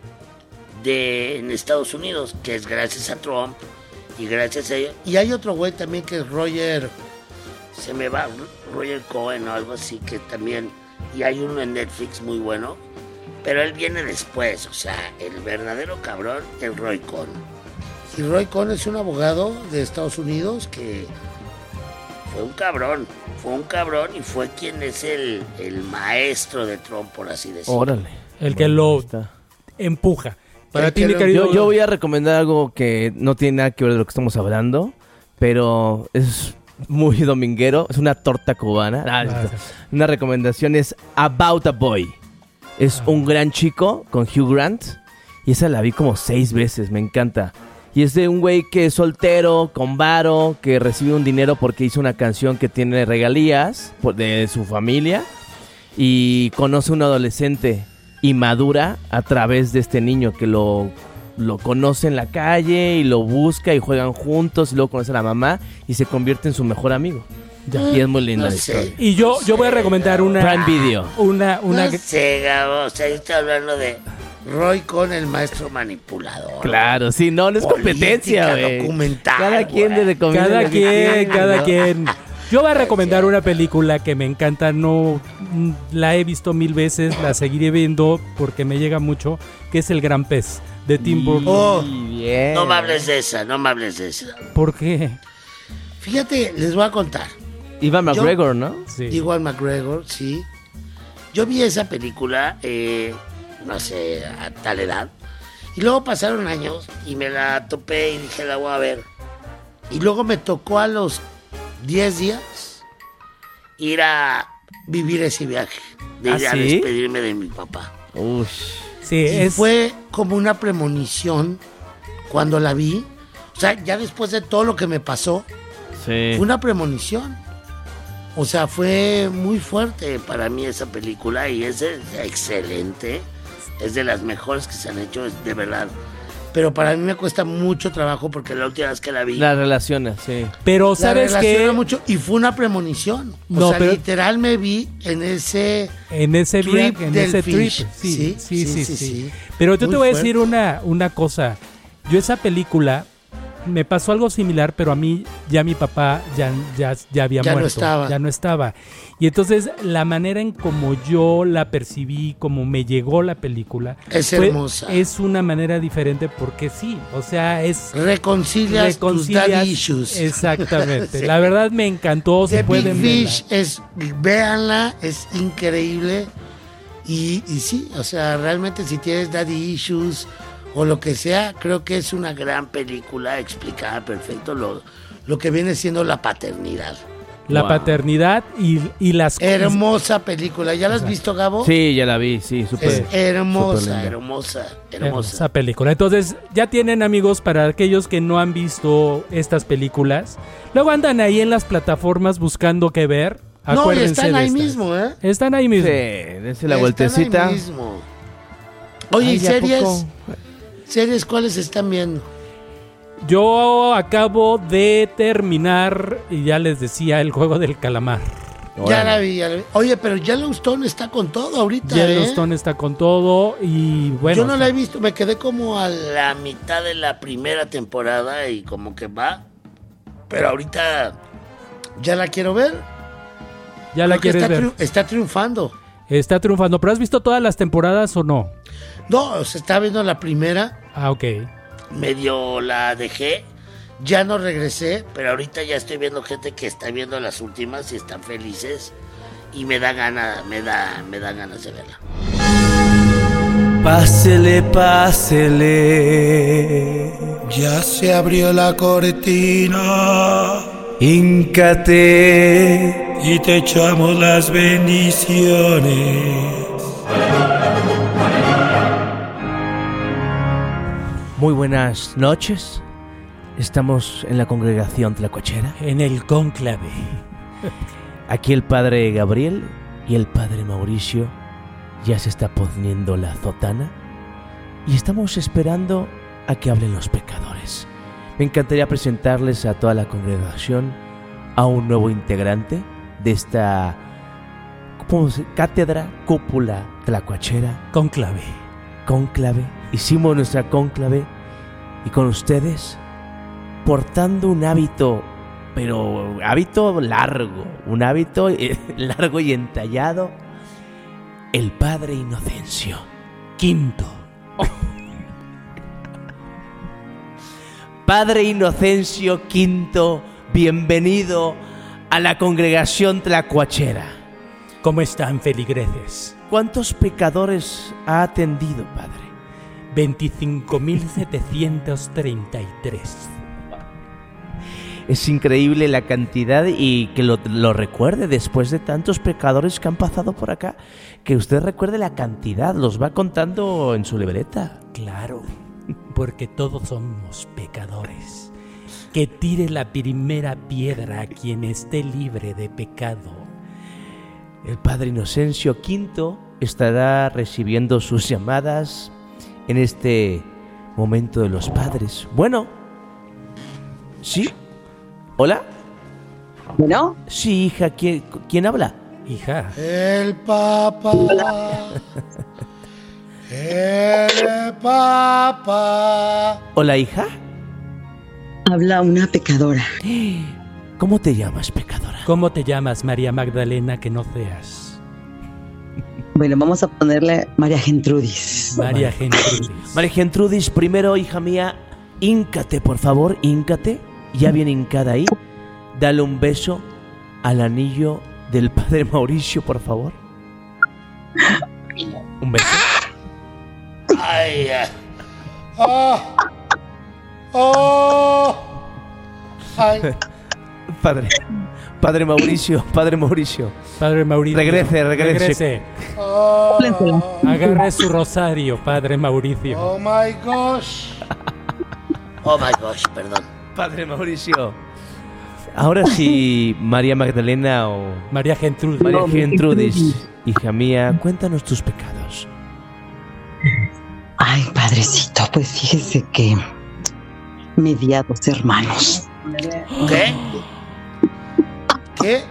de, en Estados Unidos, que es gracias a Trump y gracias a ellos. Y hay otro güey también que es Roger, se me va, Roger Cohen o algo así, que también, y hay uno en Netflix muy bueno, pero él viene después, o sea, el verdadero cabrón es Roy Cohn. Y Roy Cohn es un abogado de Estados Unidos que fue un cabrón, fue un cabrón y fue quien es el, el maestro de Trump, por así decirlo. Órale. El que lo empuja. Para El ti, que mi lo- querido... Yo, yo voy a recomendar algo que no tiene nada que ver de lo que estamos hablando, pero es muy dominguero. Es una torta cubana. Ah, Ah, una recomendación es About a Boy. Es Ah. un gran chico con Hugh Grant. Y esa la vi como seis veces. Me encanta. Y es de un güey que es soltero, con varo, que recibe un dinero porque hizo una canción que tiene regalías por- de su familia. Y conoce a un adolescente inmadura a través de este niño que lo, lo conoce en la calle y lo busca y juegan juntos. Y luego conoce a la mamá y se convierte en su mejor amigo. Y es muy linda No la sé. historia. Y yo, yo voy a recomendar una... Prime Video. Una, una... No sé, Gabo, o sea, yo estoy hablando de Roy con el maestro manipulador. Claro, sí, no, no es competencia, Política güey. documental, Cada quien güey. de recomienda Cada lo que quien, quiere, cada ¿no? quien. Yo voy a recomendar una película que me encanta, no mm, la he visto mil veces, la seguiré viendo porque me llega mucho, que es El Gran Pez de Tim Burton. Oh, bien. no me hables de esa, no me hables de esa. ¿Por qué? Fíjate, les voy a contar. Ivan Yo- McGregor, ¿no? Sí. Igual McGregor, sí. Yo vi esa película, eh, no sé, a tal edad. Y luego pasaron años y me la topé y dije, la voy a ver. Y luego me tocó a los diez días ir a vivir ese viaje. De ¿Ah, ir a sí? despedirme de mi papá. Uy. Sí, Y es... fue como una premonición cuando la vi. O sea, ya después de todo lo que me pasó, Sí. fue una premonición. O sea, fue muy fuerte para mí esa película y es eh, excelente. Es de las mejores que se han hecho, es de verdad. Pero para mí me cuesta mucho trabajo porque la última vez que la vi... Las relaciones, sí. Pero la ¿sabes relaciona qué? mucho y fue una premonición. O No, sea, pero- literal me vi en ese... En ese trip viaje, en del ese trip. Fish. Sí, sí, sí, sí. sí. Pero yo Muy te voy a fuerte. decir una, una cosa. Yo esa película me pasó algo similar, pero a mí ya mi papá ya, ya, ya había Ya no muerto. estaba. Ya no estaba. Y entonces la manera en como yo la percibí, como me llegó la película, Es fue- hermosa. es una manera diferente porque sí, o sea, es... Reconcilias, tus daddy issues. Exactamente. Sí. La verdad me encantó. The Se Big pueden verla. Fish es, véanla, es increíble. Y, y sí, o sea, realmente si tienes daddy issues o lo que sea, creo que es una gran película explicada perfecto lo, lo que viene siendo la paternidad. La Wow. paternidad y, y las... Hermosa película. ¿Ya la has visto, Gabo? Sí, ya la vi, sí, súper. Es hermosa, súper linda. hermosa, hermosa. Esa película. Entonces, ya tienen, amigos, para aquellos que no han visto estas películas. Luego andan ahí en las plataformas buscando qué ver. No, y Acuérdense están de ahí estas. mismo, ¿eh? Están ahí mismo. Sí, dense la Están vueltecita. ahí mismo. Oye, Ay, ¿y ¿a series? poco? ¿Series cuáles están viendo? Yo acabo de terminar, y ya les decía, el juego del calamar. Ya la vi, ya la vi. Oye, pero Yellowstone está con todo ahorita, ¿eh? Yellowstone está con todo y bueno. Yo no la he visto, me quedé como a la mitad de la primera temporada y como que va. Pero ahorita ya la quiero ver. Ya la Creo que quieres está, ver. triu- está triunfando. Está triunfando. ¿Pero has visto todas las temporadas o no? No, se está viendo la primera, Ah, ok. medio la dejé, ya no regresé, pero ahorita ya estoy viendo gente que está viendo las últimas y están felices y me da ganas, me da, me da ganas de verla. Pásele, pásele. Ya se abrió la cortina Híncate. y te echamos las bendiciones. Muy buenas noches. Estamos en la congregación tlacuachera. En el cónclave. Aquí el padre Gabriel y el padre Mauricio ya se está poniendo la sotana y estamos esperando a que hablen los pecadores. Me encantaría presentarles a toda la congregación a un nuevo integrante de esta ¿cómo se- cátedra, cúpula tlacuachera. Cónclave. Cónclave. Hicimos nuestra cónclave y con ustedes portando un hábito, pero hábito largo, un hábito eh, largo y entallado, el padre Inocencio Quinto. Padre Inocencio Quinto, bienvenido a la congregación tlacuachera. ¿Cómo están, feligreses? ¿Cuántos pecadores ha atendido, padre? veinticinco mil setecientos treinta y tres. Es increíble la cantidad y que lo, lo recuerde después de tantos pecadores que han pasado por acá. Que usted recuerde la cantidad, los va contando en su libreta. Claro, porque todos somos pecadores. Que tire la primera piedra a quien esté libre de pecado. El padre Inocencio Quinto estará recibiendo sus llamadas en este momento de los padres. Bueno, ¿sí? ¿Hola? ¿Bueno? Sí, hija, ¿quién, quién habla? Hija. El Papa. El Papa. Hola, hija. Habla una pecadora. ¿Cómo te llamas, pecadora? ¿Cómo te llamas, María Magdalena, que no seas? Bueno, vamos a ponerle María Gentrudis. María Gentrudis. María Gentrudis, primero, hija mía, híncate, por favor, híncate. Ya bien hincada ahí. Dale un beso al anillo del padre Mauricio, por favor. Un beso. Ay, ay. ¡Oh! ¡Oh! ¡Ay! Padre, padre Mauricio, padre Mauricio. Padre Mauricio. Regrese, regrese. Regrese. Oh. Agarre su rosario, padre Mauricio. ¡Oh, my gosh! Oh, my gosh, perdón. Padre Mauricio. Ahora sí, María Magdalena o... María Gentrudis. María Gentrudis, hija mía, cuéntanos tus pecados. Ay, padrecito, pues fíjese que me di a dos hermanos. ¿Qué? ¿Qué?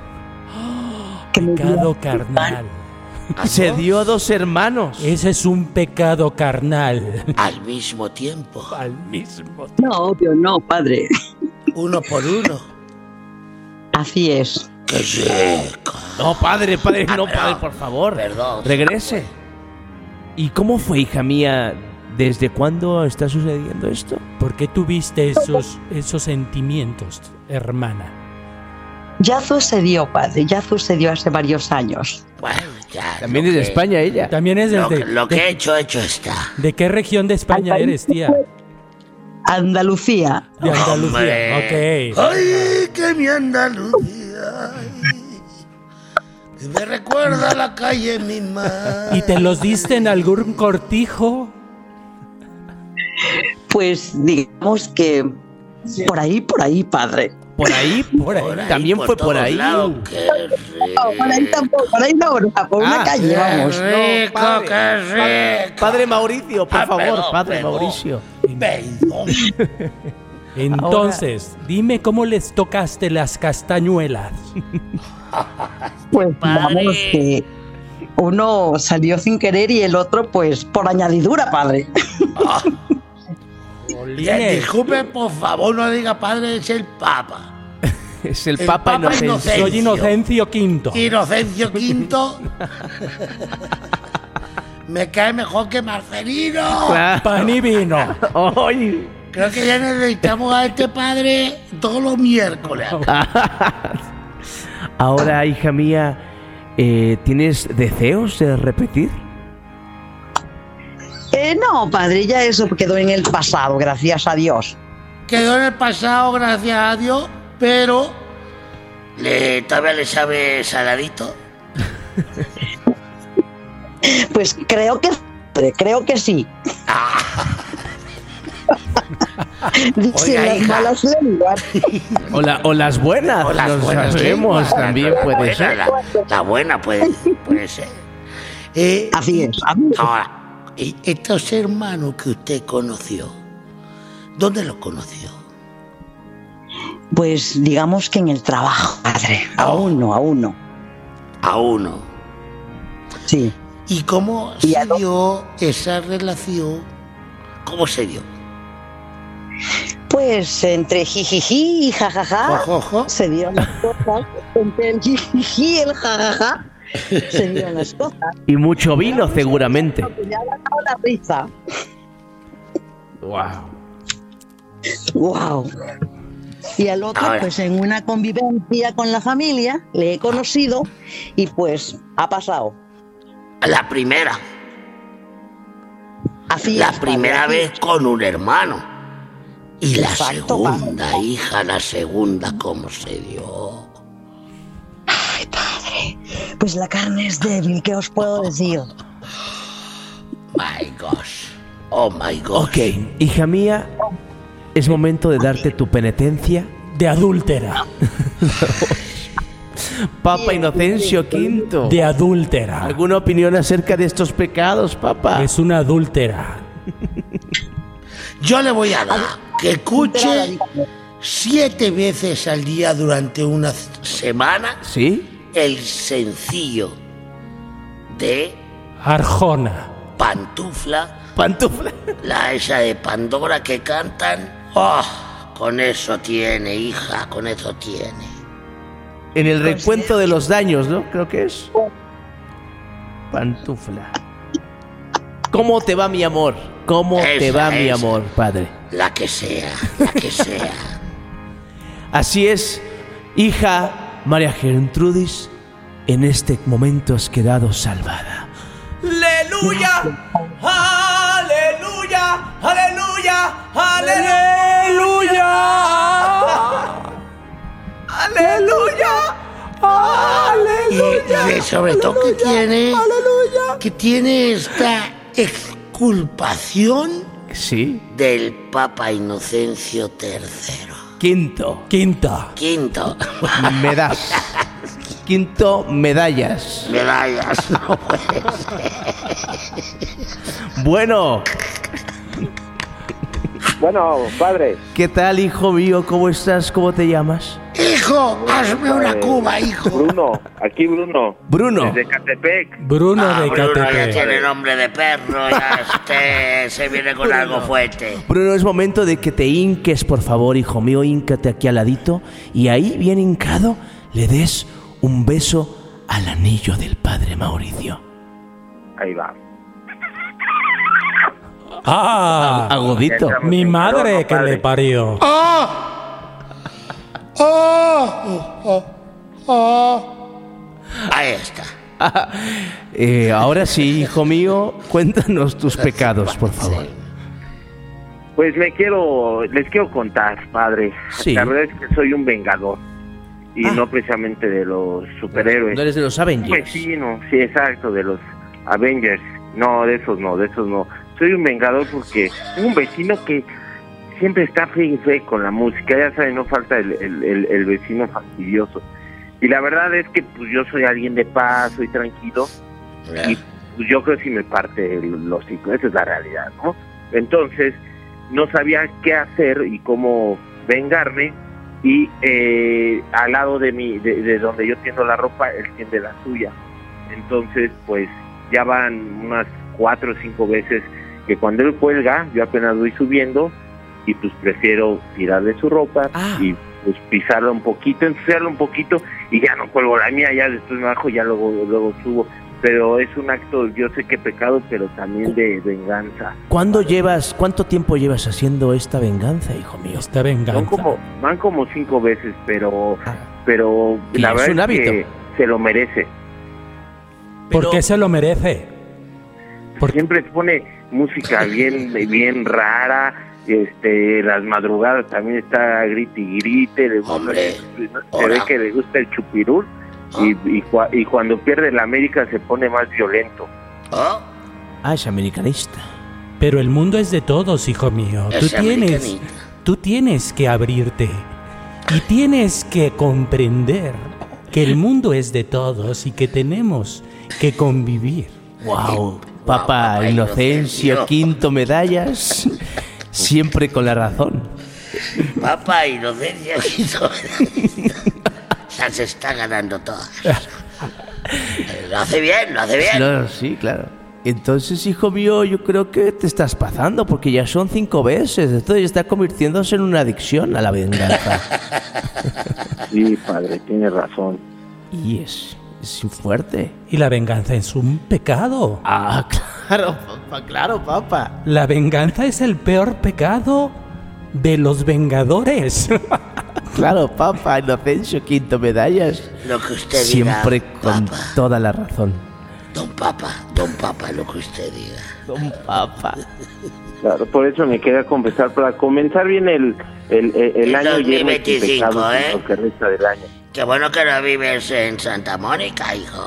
Pecado carnal. Se dio a dos hermanos. Ese es un pecado carnal. Al mismo tiempo. Al mismo tiempo. No, obvio, no, padre. Uno por uno. Así es. ¡Qué rico! No, padre, padre, Ah, no, perdón, padre, por favor. Perdón. Regrese. ¿Y cómo fue, hija mía? ¿Desde cuándo está sucediendo esto? ¿Por qué tuviste esos, esos sentimientos, hermana? Ya sucedió, padre, ya sucedió hace varios años. Bueno, ya. También lo es de que- España ella. También es Lo, desde... que- lo que de, he hecho, hecho está. ¿De qué región de España eres, tía? Andalucía. De Andalucía. Hombre. Ok. ¡Ay, que mi Andalucía! Ay, que me recuerda a la calle mi madre. ¿Y te los diste en algún cortijo? Pues digamos que por ahí, por ahí, padre. Por ahí, por ahí. Por ahí, También por fue por todos ahí. lados, ¡qué No, por ahí rico! tampoco, por ahí no, no, por una Ah, calle, vamos. ¡Qué rico, padre, qué rico! Padre Mauricio, por Ah, favor, perdón, padre perdón. Mauricio. Perdón. Entonces, dime cómo les tocaste las castañuelas. Pues Padre. vamos que uno salió sin querer y el otro pues por añadidura, padre. Ya, Jolines. disculpe, por favor, no diga padre, es el Papa. Es el, El Papa, Papa Inocencio. Inocencio. Soy Inocencio Quinto. Inocencio Quinto. Me cae mejor que Marcelino. Claro. Pan y vino. Ay. Creo que ya necesitamos a este padre todos los miércoles. Ahora, hija mía, eh, ¿tienes deseos de repetir? Eh, no, padre, ya eso quedó en el pasado, gracias a Dios. Quedó en el pasado, gracias a Dios, pero le, todavía le sabe saladito. Pues creo que, creo que sí. Dicen Oiga, las hija. malas lenguas. O, la- o las buenas, O las no buenas sabemos, lenguas, también la puede buena, ser. La, la buena puede, puede ser. Eh, Así es. así es. Ahora, e- estos hermanos que usted conoció, ¿dónde los conoció? Pues digamos que en el trabajo, padre. A uno, a uno. A uno. Sí. ¿Y cómo Y a se dos. dio esa relación? ¿Cómo se dio? Pues entre jijiji y jajaja Ojo, se dieron las cosas. Entre el jijiji y el jajaja se dieron las cosas. Y mucho vino, seguramente. Ya le ha dado la risa. Wow. Wow. Y al otro, Ahora. pues en una convivencia con la familia, le he conocido y pues ha pasado. La primera. Así La es, primera padre, así vez con un hermano. Y la Exacto, pa. segunda, hija, la segunda, ¿cómo se dio? Ay, padre, pues la carne es débil, ¿qué os puedo decir? My gosh. Oh my gosh. Ok, hija mía, es momento de darte tu penitencia de adúltera. Papa Inocencio Quinto. De adúltera. ¿Alguna opinión acerca de estos pecados, papá? Es una adúltera. Yo le voy a dar que escuche siete veces al día durante una semana. ¿Sí? El sencillo de Arjona. Pantufla. Pantufla. La esa de Pandora que cantan. Oh, con eso tiene, hija, con eso tiene. En el recuento de los daños, ¿no? Creo que es. Pantufla. ¿Cómo te va, mi amor? ¿Cómo Esa, te va, mi esa. amor, padre? La que sea, la que sea. Así es, hija María Gertrudis, en este momento has quedado salvada. ¡Aleluya! ¡Aleluya! ¡Aleluya! ¡Aleluya! ¡Aleluya! ¡Aleluya! Y, y sobre todo que tiene, que tiene esta exculpación Sí. del Papa Inocencio tercero. Quinto. Quinta. Quinto. Me das. Quinto, medallas. Medallas, no puede Bueno. Bueno, padre. ¿Qué tal, hijo mío? ¿Cómo estás? ¿Cómo te llamas? Hijo, hazme una Eh, cuba, hijo. Bruno, aquí Bruno. Bruno. Desde Catepec. Bruno Ah, de Bruno ya Catepec. tiene nombre de perro, ya este se viene con algo fuerte. Bruno, es momento de que te hinques, por favor, hijo mío. Híncate aquí al ladito. Y ahí, bien hincado, le des un beso al anillo del padre Mauricio. Ahí va. Ah, Agudito. mi madre que le parió. ¡Ah! ¡Ah! ¡Ah! Ahí está. Eh, ahora sí, hijo mío, cuéntanos tus pecados, por favor. Pues me quiero, les quiero contar, padre. Sí. La verdad es que soy un vengador. Y no precisamente de los superhéroes. ¿No eres de los Avengers? Pues sí, no, sí, exacto, de los Avengers. No, de esos no, de esos no. Soy un vengador porque tengo un vecino que siempre está fe y fe con la música. Ya saben, no falta el, el, el, el vecino fastidioso. Y la verdad es que pues yo soy alguien de paz, soy tranquilo. Y pues, yo creo que sí me parte el hocico. Esa es la realidad, ¿no? Entonces, no sabía qué hacer y cómo vengarme. Y eh, al lado de mi, de, de donde yo tiendo la ropa, él tiende la suya. Entonces, pues ya van unas cuatro o cinco veces que cuando él cuelga, yo apenas voy subiendo y pues prefiero tirarle su ropa Ah. y pues pisarla un poquito, ensuciarla un poquito y ya no cuelgo la mía, ya después me bajo, ya luego, luego subo. Pero es un acto, yo sé que pecado, pero también de venganza. ¿Cuándo llevas, cuánto tiempo llevas haciendo esta venganza, hijo mío? Esta venganza. Son como, van como cinco veces, pero, pero Y la es verdad un es hábito. que se lo merece. ¿Por qué se lo merece? Siempre pone música bien, bien rara, este, las madrugadas también está grite y grite, le gusta- Hombre, se ve que le gusta el chupirul y, y, cua- y cuando pierde la América se pone más violento. ¿Oh? Ah, es americanista. Pero el mundo es de todos, hijo mío. Tú Es tienes, americanita. tú tienes que abrirte y tienes que comprender que el mundo es de todos y que tenemos que convivir. Wow, Papa Inocencio Quinto medallas, siempre con la razón. Papá Inocencio Quinto. Las está ganando todas. Lo hace bien, lo hace bien. No, sí, claro. Entonces, hijo mío, yo creo que te estás pasando porque ya son cinco veces. Esto ya está convirtiéndose en una adicción a la venganza. Sí, padre, tiene razón. Y es, es fuerte. Y la venganza es un pecado. Ah, claro, papá, claro, papá. La venganza es el peor pecado de los vengadores. Claro, Papa Inocencio Quinto medallas. Lo que usted Siempre diga, con Papa. toda la razón. Don Papa, Don Papa, lo que usted diga. Don Papa. Claro, por eso me quería confesar, para comenzar bien el, el, el, el año y irme sin pecados en lo que resta del año. Qué bueno que no vives en Santa Mónica, hijo.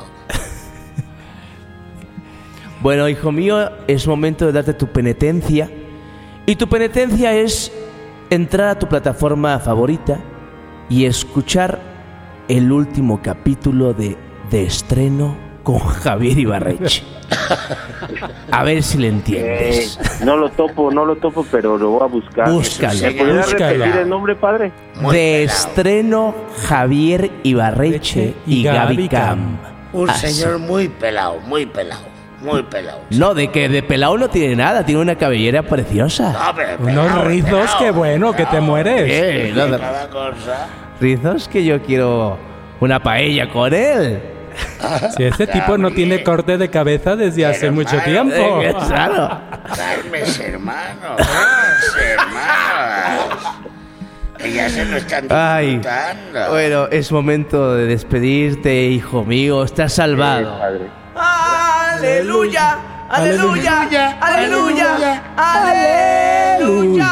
Bueno, hijo mío, es momento de darte tu penitencia. Y tu penitencia es entrar a tu plataforma favorita y escuchar el último capítulo de De Estreno con Javier Ibarreche. A ver si le entiendes. Eh, no lo topo, no lo topo, pero lo voy a buscar. Búscalo. ¿Me podría Búscalo. repetir el nombre, padre? De Estreno Javier Ibarreche y, y Gaby Cam. Un Así. señor muy pelado, muy pelado. Muy pelado. No, de que de pelado no tiene nada, tiene una cabellera preciosa. No, pero Unos pelao, rizos, pelao, que bueno, que te mueres. Eh, no, no. cada cosa. Rizos que yo quiero una paella con él. Si este tipo no tiene corte de cabeza desde hace mucho tiempo. Eh, claro. Calmes, hermano. Calmes, hermano. Que ya se lo están Ay, disfrutando. bueno, es momento de despedirte, hijo mío. Estás salvado. Sí, padre. ¡Aleluya! ¡Aleluya! ¡Aleluya! ¡Aleluya!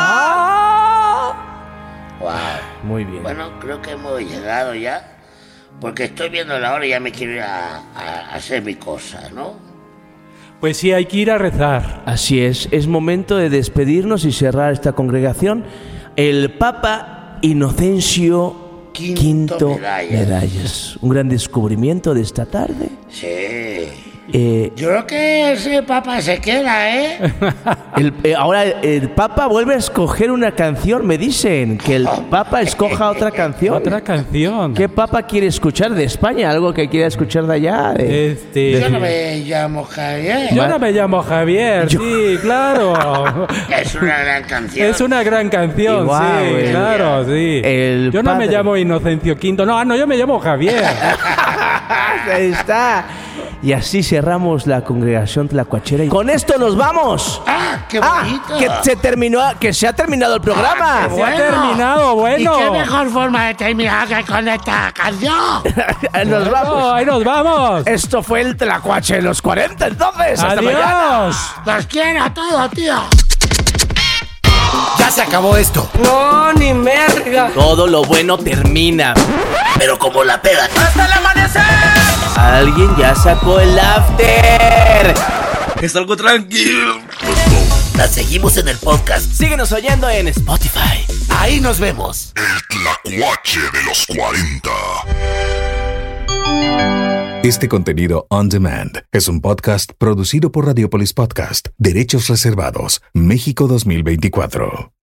Wow. Muy bien. Bueno, creo que hemos llegado ya. Porque estoy viendo la hora y ya me quiero ir a, a hacer mi cosa, ¿no? Pues sí, hay que ir a rezar. Así es, es momento de despedirnos y cerrar esta congregación. El Papa Inocencio Quinto, Quinto Medallas. Medallas. Un gran descubrimiento de esta tarde. Sí. Eh, Yo creo que ese papa se queda, ¿eh? el, eh, ahora el Papa vuelve a escoger una canción. Me dicen que el Papa escoja otra canción. Otra canción. ¿Qué Papa quiere escuchar de España? ¿Algo que quiera escuchar de allá? De- Este... Yo no me llamo Javier. Yo no me llamo Javier, Yo- sí, claro. Es una gran canción. Es una gran canción, Igual, sí, güey. claro, sí. El Yo no me padre. llamo Inocencio Quinto, no, ah, no, yo me llamo Javier. Ahí está. Y así cerramos la congregación tlacuachera. Y con esto nos vamos. ¡Ah, qué Ah, bonito! que se terminó, que se ha terminado el programa. Ah, qué Se ha terminado, bueno. ¿Y qué mejor forma de terminar que con esta canción? Nos Bueno, vamos. ahí nos vamos. Esto fue el Tlacuache de los cuarenta, entonces. Hasta mañana. Adiós. ¡Los quiero a todos, tío! Ya se acabó esto. No, ni merga. Todo lo bueno termina. Pero como la pega. ¡Hasta el amanecer! Alguien ya sacó el after. Es algo tranquilo. La seguimos en el podcast. Síguenos oyendo en Spotify. Ahí nos vemos. El Tlacuache de los cuarenta. Este contenido on demand es un podcast producido por Radiopolis Podcast, Derechos Reservados, México dos mil veinticuatro.